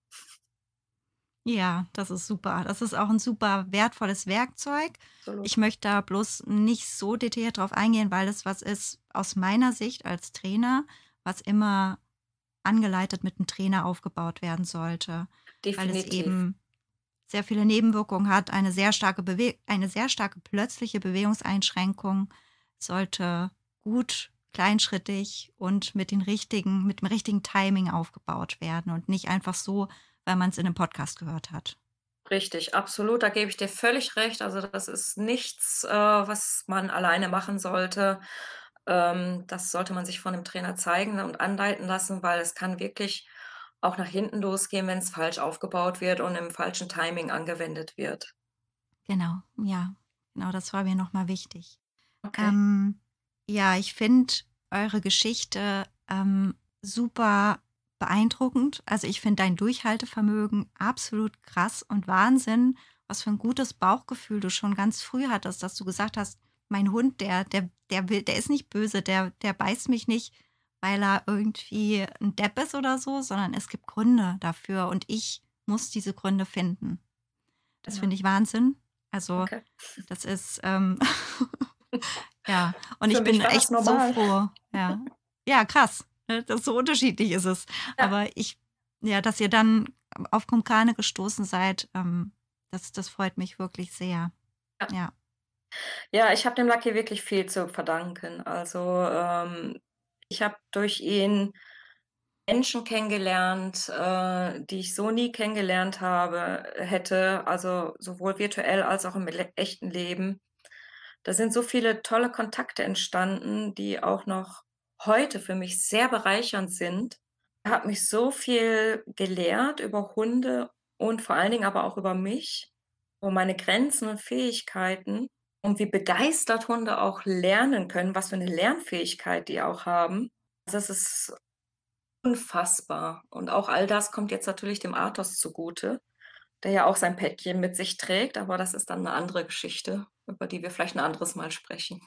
Ja, das ist super. Das ist auch 'n super wertvolles Werkzeug. Ich Absolut. möchte da bloß nicht so detailliert drauf eingehen, weil es was ist aus meiner Sicht als Trainer, was immer angeleitet mit 'm Trainer aufgebaut werden sollte, weil es Definitiv. eben sehr viele Nebenwirkungen hat. Eine sehr starke Bewe eine sehr starke plötzliche Bewegungseinschränkung sollte gut, kleinschrittig und mit den richtigen mit dem richtigen Timing aufgebaut werden und nicht einfach so, weil man's in 'nem Podcast gehört hat. Richtig, absolut, da gebe ich dir völlig recht. Also, das ist nichts, äh, was man alleine machen sollte. Ähm, das sollte man sich von 'nem Trainer zeigen und anleiten lassen, weil es kann wirklich auch nach hinten losgehen, wenn's falsch aufgebaut wird und im falschen Timing angewendet wird. Genau, ja. Genau, das war mir noch mal wichtig. Okay. Ähm, ja, ich finde eure Geschichte, ähm, super beeindruckend. Also, ich finde dein Durchhaltevermögen absolut krass und Wahnsinn, was für 'n gutes Bauchgefühl du schon ganz früh hattest, dass du gesagt hast: „Mein Hund, der der der will der ist nicht böse, der der beißt mich nicht, weil er irgendwie 'n Depp ist oder so, sondern es gibt Gründe dafür und ich muss diese Gründe finden.“ Das Genau. finde ich Wahnsinn. Also, Okay. das ist, ähm ja, und Für ich bin mich war das echt so normal. froh, ja. Ja, krass, ne, das so unterschiedlich ist es. Ja. Aber ich ja, dass ihr dann auf Kumkane gestoßen seid, ähm, das das freut mich wirklich sehr. Ja. Ja. Ja, ich habe dem Lucky wirklich viel zu verdanken. Also, ähm, ich habe durch ihn Menschen kennengelernt, äh, die ich so nie kennengelernt habe hätte, also, sowohl virtuell als auch im le echten Leben. Da sind so viele tolle Kontakte entstanden, die auch noch heute für mich sehr bereichernd sind. Er hat mich so viel gelehrt über Hunde und vor allen Dingen aber auch über mich, über meine Grenzen und Fähigkeiten und wie begeistert Hunde auch lernen können, was für 'ne Lernfähigkeit die auch haben. Das ist unfassbar. Und auch all das kommt jetzt natürlich dem Athos zugute, der ja auch sein Päckchen mit sich trägt, aber das ist dann 'ne andere Geschichte, über die wir vielleicht 'n anderes Mal sprechen.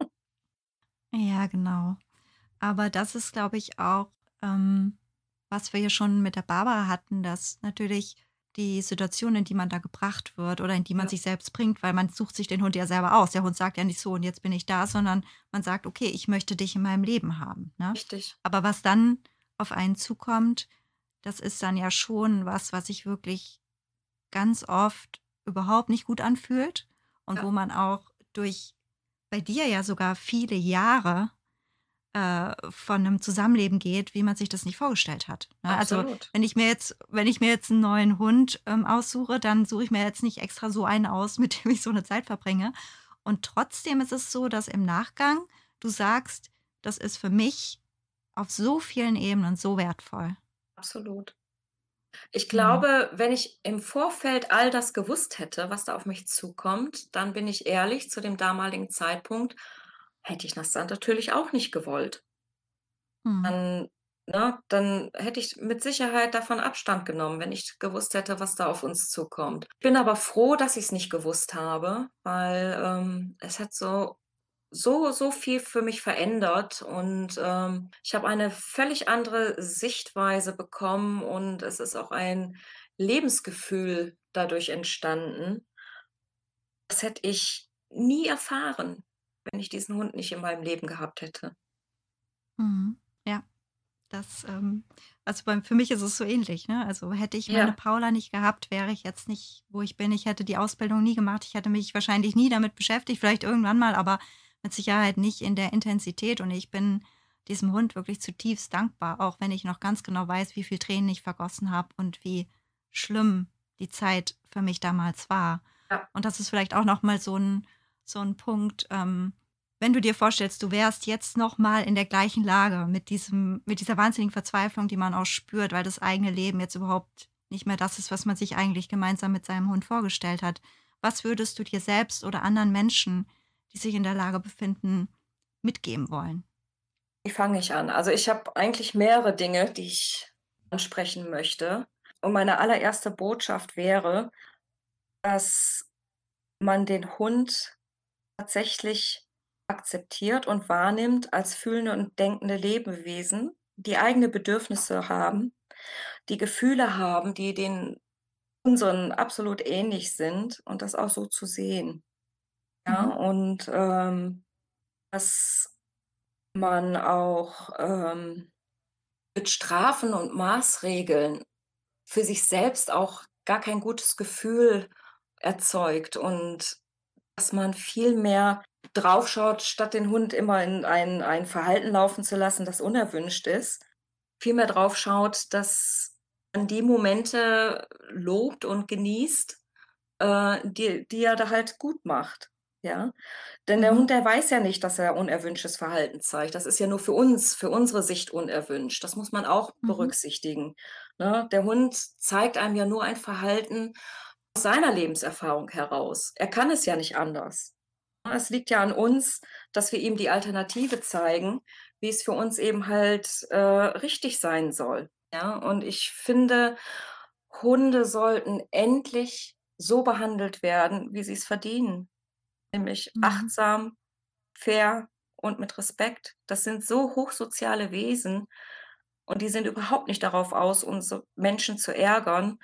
Ja, genau. Aber das ist, glaube ich, auch, ähm, was wir ja schon mit der Barbara hatten, dass natürlich die Situation, in die man da gebracht wird oder in die man Ja. sich selbst bringt, weil man sucht sich den Hund ja selber aus. Der Hund sagt ja nicht so: „Und jetzt bin ich da“, sondern man sagt: „Okay, ich möchte dich in meinem Leben haben“, ne? Richtig. Aber was dann auf einen zukommt, das ist dann ja schon was, was sich wirklich ganz oft überhaupt nicht gut anfühlt und wo Ja. man auch durch bei dir ja sogar viele Jahre, äh, von 'nem Zusammenleben geht, wie man sich das nicht vorgestellt hat, ne? Also, Absolut. wenn ich mir jetzt wenn ich mir jetzt 'n neuen Hund, ähm, aussuche, dann suche ich mir jetzt nicht extra so einen aus, mit dem ich so 'ne Zeit verbringe. Und trotzdem ist es so, dass im Nachgang du sagst: „Das ist für mich auf so vielen Ebenen so wertvoll.“ Absolut. Ich Mhm. glaube, wenn ich im Vorfeld all das gewusst hätte, was da auf mich zukommt, dann bin ich ehrlich, zu dem damaligen Zeitpunkt hätte ich das dann natürlich auch nicht gewollt. Mhm. Dann ne, dann hätte ich mit Sicherheit davon Abstand genommen, wenn ich gewusst hätte, was da auf uns zukommt. Bin aber froh, dass ich's nicht gewusst habe, weil, ähm, es hat so so, so viel für mich verändert und, ähm, ich habe eine völlig andere Sichtweise bekommen und es ist auch ein Lebensgefühl dadurch entstanden. Das hätte ich nie erfahren, wenn ich diesen Hund nicht in meinem Leben gehabt hätte. Mhm. Ja, das, ähm also, beim für mich ist es so ähnlich, ne? Also, hätte ich meine Ja, Paula nicht gehabt, wäre ich jetzt nicht, wo ich bin. Ich hätte die Ausbildung nie gemacht. Ich hätte mich wahrscheinlich nie damit beschäftigt, vielleicht irgendwann mal, aber mit Sicherheit nicht in der Intensität. Und ich bin diesem Hund wirklich zutiefst dankbar, auch wenn ich noch ganz genau weiß, wie viel Tränen ich vergossen habe und wie schlimm die Zeit für mich damals war. ja. Und das ist vielleicht auch noch mal so ein so ein Punkt, ähm wenn du dir vorstellst, du wärst jetzt noch mal in der gleichen Lage mit diesem mit dieser wahnsinnigen Verzweiflung, die man auch spürt, weil das eigene Leben jetzt überhaupt nicht mehr das ist, was man sich eigentlich gemeinsam mit seinem Hund vorgestellt hat. Was würdest du dir selbst oder anderen Menschen, die sich in der Lage befinden, mitgeben wollen? Wie fange ich an? Also, ich habe eigentlich mehrere Dinge, die ich ansprechen möchte. Und meine allererste Botschaft wäre, dass man den Hund tatsächlich akzeptiert und wahrnimmt als fühlende und denkende Lebewesen, die eigene Bedürfnisse haben, die Gefühle haben, die den unseren absolut ähnlich sind und das auch so zu sehen. Ja, Mhm, und, ähm, dass man auch, ähm, mit Strafen und Maßregeln für sich selbst auch gar kein gutes Gefühl erzeugt und dass man viel mehr draufschaut, statt den Hund immer in ein ein Verhalten laufen zu lassen, das unerwünscht ist, viel mehr drauf schaut, dass man die Momente lobt und genießt, äh, die die er da halt gut macht, ja? Denn der mhm, Hund, der weiß ja nicht, dass er unerwünschtes Verhalten zeigt. Das ist ja nur für uns für unsere Sicht unerwünscht. Das muss man auch mhm, berücksichtigen, ne? Der Hund zeigt einem ja nur ein Verhalten aus seiner Lebenserfahrung heraus. Er kann es ja nicht anders. Ne, es liegt ja an uns, dass wir ihm die Alternative zeigen, wie es für uns eben halt, äh, richtig sein soll, ja? Und ich finde, Hunde sollten endlich so behandelt werden, wie sie es verdienen, nämlich mhm, achtsam, fair und mit Respekt. Das sind so hochsoziale Wesen und die sind überhaupt nicht darauf aus, uns Menschen zu ärgern.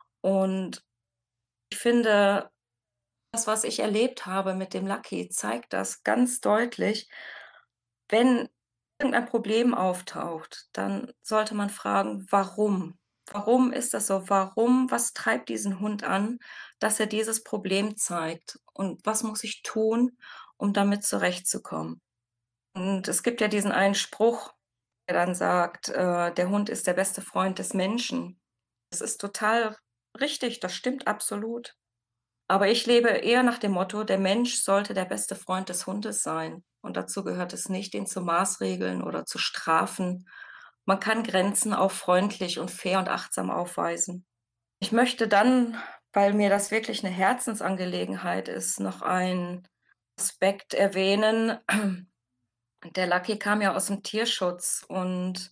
Und ich finde, das, was ich erlebt habe mit dem Lucky, zeigt das ganz deutlich. Wenn irgendein Problem auftaucht, dann sollte man fragen: „Warum? Warum ist das so? Warum was treibt diesen Hund an, dass er dieses Problem zeigt? Und was muss ich tun, um damit zurechtzukommen?“ Und es gibt ja diesen einen Spruch, der dann sagt, äh: „Der Hund ist der beste Freund des Menschen.“ Das ist total richtig, das stimmt absolut. Aber ich lebe eher nach dem Motto, der Mensch sollte der beste Freund des Hundes sein. Und dazu gehört es nicht, ihn zu maßregeln oder zu strafen. Man kann Grenzen auch freundlich und fair und achtsam aufweisen. Ich möchte dann, weil mir das wirklich eine Herzensangelegenheit ist, noch einen Aspekt erwähnen. Der Lucky kam ja aus dem Tierschutz und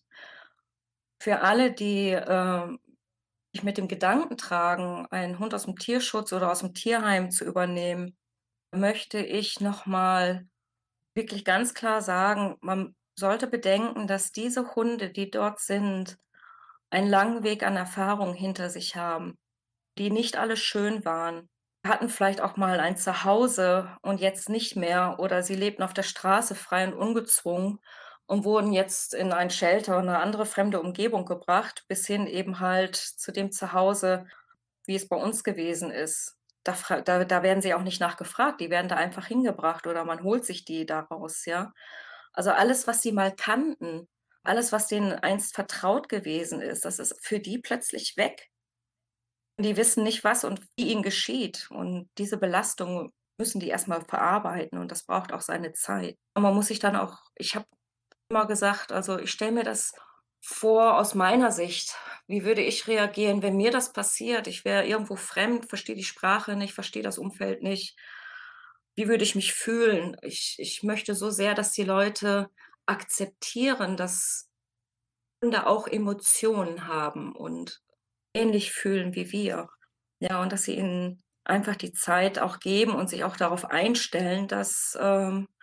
für alle, die, ähm, sich mit dem Gedanken tragen, einen Hund aus dem Tierschutz oder aus dem Tierheim zu übernehmen, möchte ich noch mal wirklich ganz klar sagen, man sollte bedenken, dass diese Hunde, die dort sind, einen langen Weg an Erfahrung hinter sich haben, die nicht alle schön waren. Hatten vielleicht auch mal ein Zuhause und jetzt nicht mehr oder sie lebten auf der Straße frei und ungezwungen und wurden jetzt in ein Shelter oder 'ne andere fremde Umgebung gebracht, bis hin eben halt zu dem Zuhause, wie es bei uns gewesen ist. Da fra da da werden sie auch nicht nachgefragt, die werden da einfach hingebracht oder man holt sich die da raus, ja? Also, alles, was sie mal kannten, alles, was denen einst vertraut gewesen ist, das ist für die plötzlich weg. Und die wissen nicht, was und wie ihnen geschieht. Und diese Belastung müssen die erst mal verarbeiten und das braucht auch seine Zeit. Und man muss sich dann auch ich habe immer gesagt, also, ich stelle mir das vor aus meiner Sicht. Wie würde ich reagieren, wenn mir das passiert? Ich wäre irgendwo fremd, verstehe die Sprache nicht, verstehe das Umfeld nicht. Wie würde ich mich fühlen? Ich ich möchte so sehr, dass die Leute akzeptieren, dass Hunde auch Emotionen haben und ähnlich fühlen wie wir. Ja, und dass sie ihnen einfach die Zeit auch geben und sich auch darauf einstellen, dass, ähm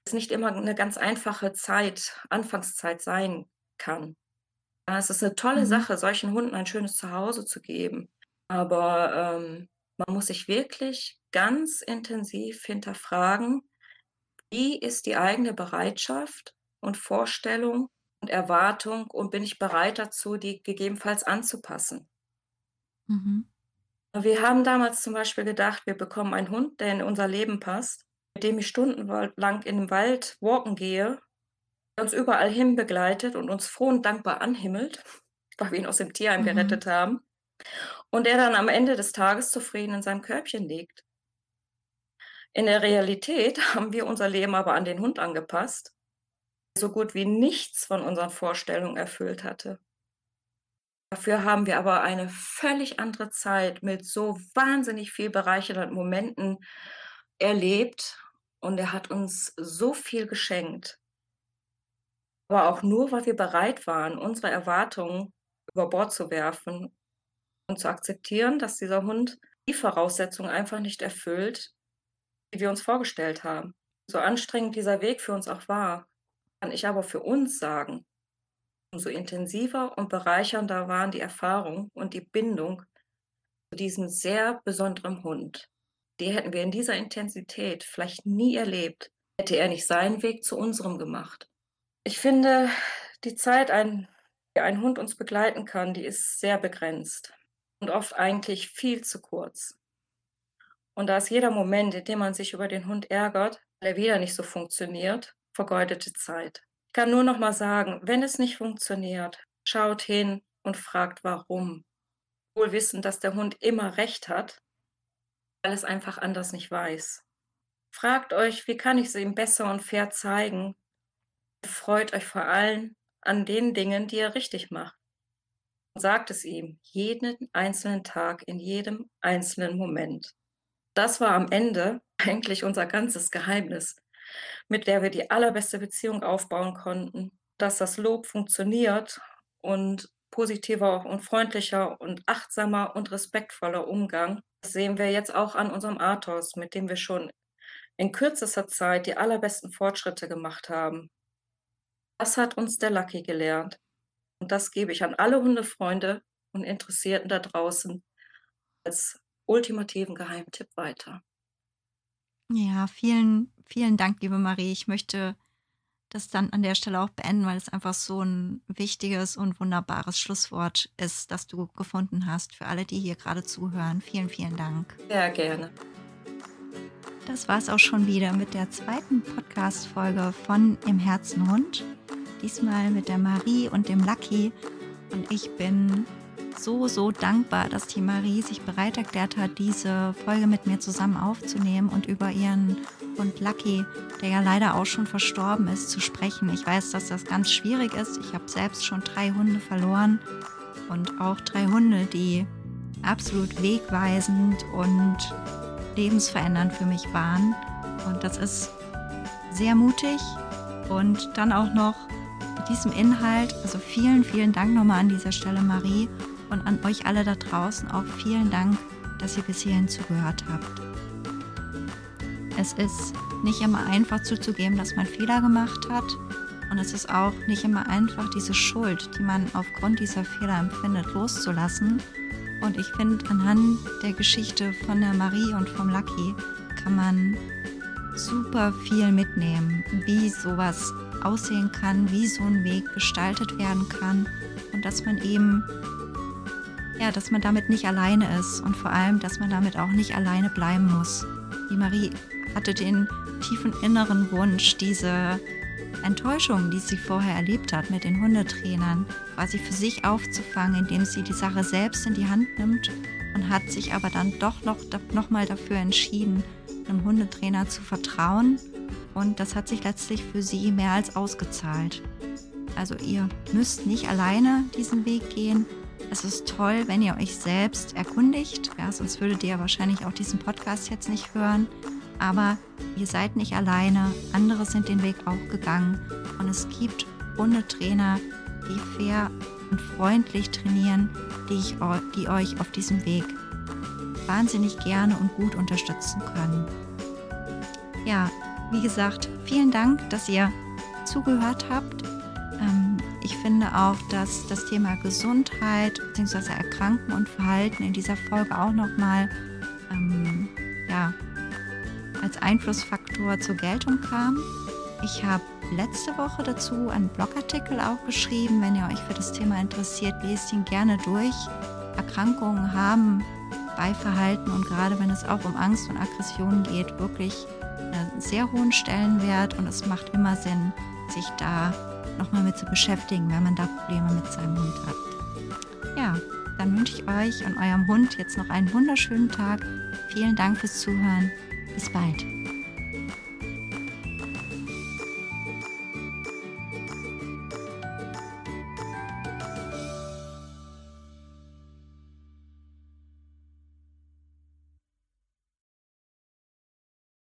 es nicht immer eine ganz einfache Zeit Anfangszeit sein kann. Ja, es ist eine tolle Mhm. Sache, solchen Hunden ein schönes Zuhause zu geben, aber, ähm, man muss sich wirklich ganz intensiv hinterfragen: Wie ist die eigene Bereitschaft und Vorstellung und Erwartung und bin ich bereit dazu, die gegebenenfalls anzupassen? Mhm. Wir haben damals zum Beispiel gedacht, wir bekommen einen Hund, der in unser Leben passt, mit dem ich stundenlang in 'nem Wald walken gehe, der uns überall hin begleitet und uns froh und dankbar anhimmelt, weil wir ihn aus dem Tierheim Mhm. gerettet haben und der dann am Ende des Tages zufrieden in seinem Körbchen liegt. In der Realität haben wir unser Leben aber an den Hund angepasst, so gut wie nichts von unseren Vorstellungen erfüllt hatte. Dafür haben wir aber eine völlig andere Zeit mit so wahnsinnig viel bereichernden Momenten erlebt und er hat uns so viel geschenkt, aber auch nur, weil wir bereit waren, unsere Erwartungen über Bord zu werfen und zu akzeptieren, dass dieser Hund die Voraussetzungen einfach nicht erfüllt, die wir uns vorgestellt haben. So anstrengend dieser Weg für uns auch war, kann ich aber für uns sagen, umso intensiver und bereichernder waren die Erfahrung und die Bindung zu diesem sehr besonderen Hund. Die hätten wir in dieser Intensität vielleicht nie erlebt, hätte er nicht seinen Weg zu unserem gemacht. Ich finde, die Zeit, ein die ein Hund uns begleiten kann, die ist sehr begrenzt und oft eigentlich viel zu kurz. Und da ist jeder Moment, in dem man sich über den Hund ärgert, weil er wieder nicht so funktioniert, vergeudete Zeit. Ich kann nur noch mal sagen, wenn es nicht funktioniert, schaut hin und fragt warum. Wohl wissend, dass der Hund immer recht hat, weil es einfach anders nicht weiß. Fragt euch, wie kann ich es ihm besser und fair zeigen? Freut euch vor allem an den Dingen, die er richtig macht. Und sagt es ihm jeden einzelnen Tag, in jedem einzelnen Moment. Das war am Ende eigentlich unser ganzes Geheimnis, mit der wir die allerbeste Beziehung aufbauen konnten, dass das Lob funktioniert und positiver und freundlicher und achtsamer und respektvoller Umgang. Das sehen wir jetzt auch an unserem Athos, mit dem wir schon in kürzester Zeit die allerbesten Fortschritte gemacht haben. Das hat uns der Lucky gelehrt und das gebe ich an alle Hundefreunde und Interessierten da draußen als ultimativen Geheimtipp weiter. Ja, vielen, vielen Dank, liebe Marie. Ich möchte das dann an der Stelle auch beenden, weil es einfach so ein wichtiges und wunderbares Schlusswort ist, das du gefunden hast für alle, die hier gerade zuhören. Vielen, vielen Dank. Sehr gerne. Das war es auch schon wieder mit der zweiten Podcast-Folge von Im Herzen Hund. Diesmal mit der Marie und dem Lucky. Und ich bin so, so dankbar, dass die Marie sich bereit erklärt hat, diese Folge mit mir zusammen aufzunehmen und über ihren Hund Lucky, der ja leider auch schon verstorben ist, zu sprechen. Ich weiß, dass das ganz schwierig ist. Ich habe selbst schon drei Hunde verloren und auch drei Hunde, die absolut wegweisend und lebensverändernd für mich waren. Und das ist sehr mutig und dann auch noch mit diesem Inhalt. Also vielen, vielen Dank nochmal an dieser Stelle, Marie, und an euch alle da draußen auch vielen Dank, dass ihr bis hierhin zugehört habt. Es ist nicht immer einfach zuzugeben, dass man Fehler gemacht hat. Und es ist auch nicht immer einfach, diese Schuld, die man aufgrund dieser Fehler empfindet, loszulassen. Und ich finde, anhand der Geschichte von der Marie und vom Lucky kann man super viel mitnehmen, wie sowas aussehen kann, wie so ein Weg gestaltet werden kann und dass man eben, ja, dass man damit nicht alleine ist und vor allem, dass man damit auch nicht alleine bleiben muss. Die Marie hatte den tiefen inneren Wunsch, diese Enttäuschung, die sie vorher erlebt hat mit den Hundetrainern, quasi für sich aufzufangen, indem sie die Sache selbst in die Hand nimmt und hat sich aber dann doch noch, noch mal dafür entschieden, einem Hundetrainer zu vertrauen. Und das hat sich letztlich für sie mehr als ausgezahlt. Also ihr müsst nicht alleine diesen Weg gehen. Es ist toll, wenn ihr euch selbst erkundigt. Ja, sonst würdet ihr ja wahrscheinlich auch diesen Podcast jetzt nicht hören. Aber ihr seid nicht alleine. Andere sind den Weg auch gegangen. Und es gibt Hundetrainer, die fair und freundlich trainieren, die, ich, die euch auf diesem Weg wahnsinnig gerne und gut unterstützen können. Ja, wie gesagt, vielen Dank, dass ihr zugehört habt. Ähm, ich finde auch, dass das Thema Gesundheit bzw. Erkranken und Verhalten in dieser Folge auch nochmal ähm, ja, als Einflussfaktor zur Geltung kam. Ich habe letzte Woche dazu einen Blogartikel auch geschrieben. Wenn ihr euch für das Thema interessiert, lest ihn gerne durch. Erkrankungen haben bei Verhalten und gerade wenn es auch um Angst und Aggression geht, wirklich einen sehr hohen Stellenwert und es macht immer Sinn, sich da nochmal mit zu beschäftigen, wenn man da Probleme mit seinem Hund hat. Ja, dann wünsche ich euch und eurem Hund jetzt noch einen wunderschönen Tag. Vielen Dank fürs Zuhören. Bis bald.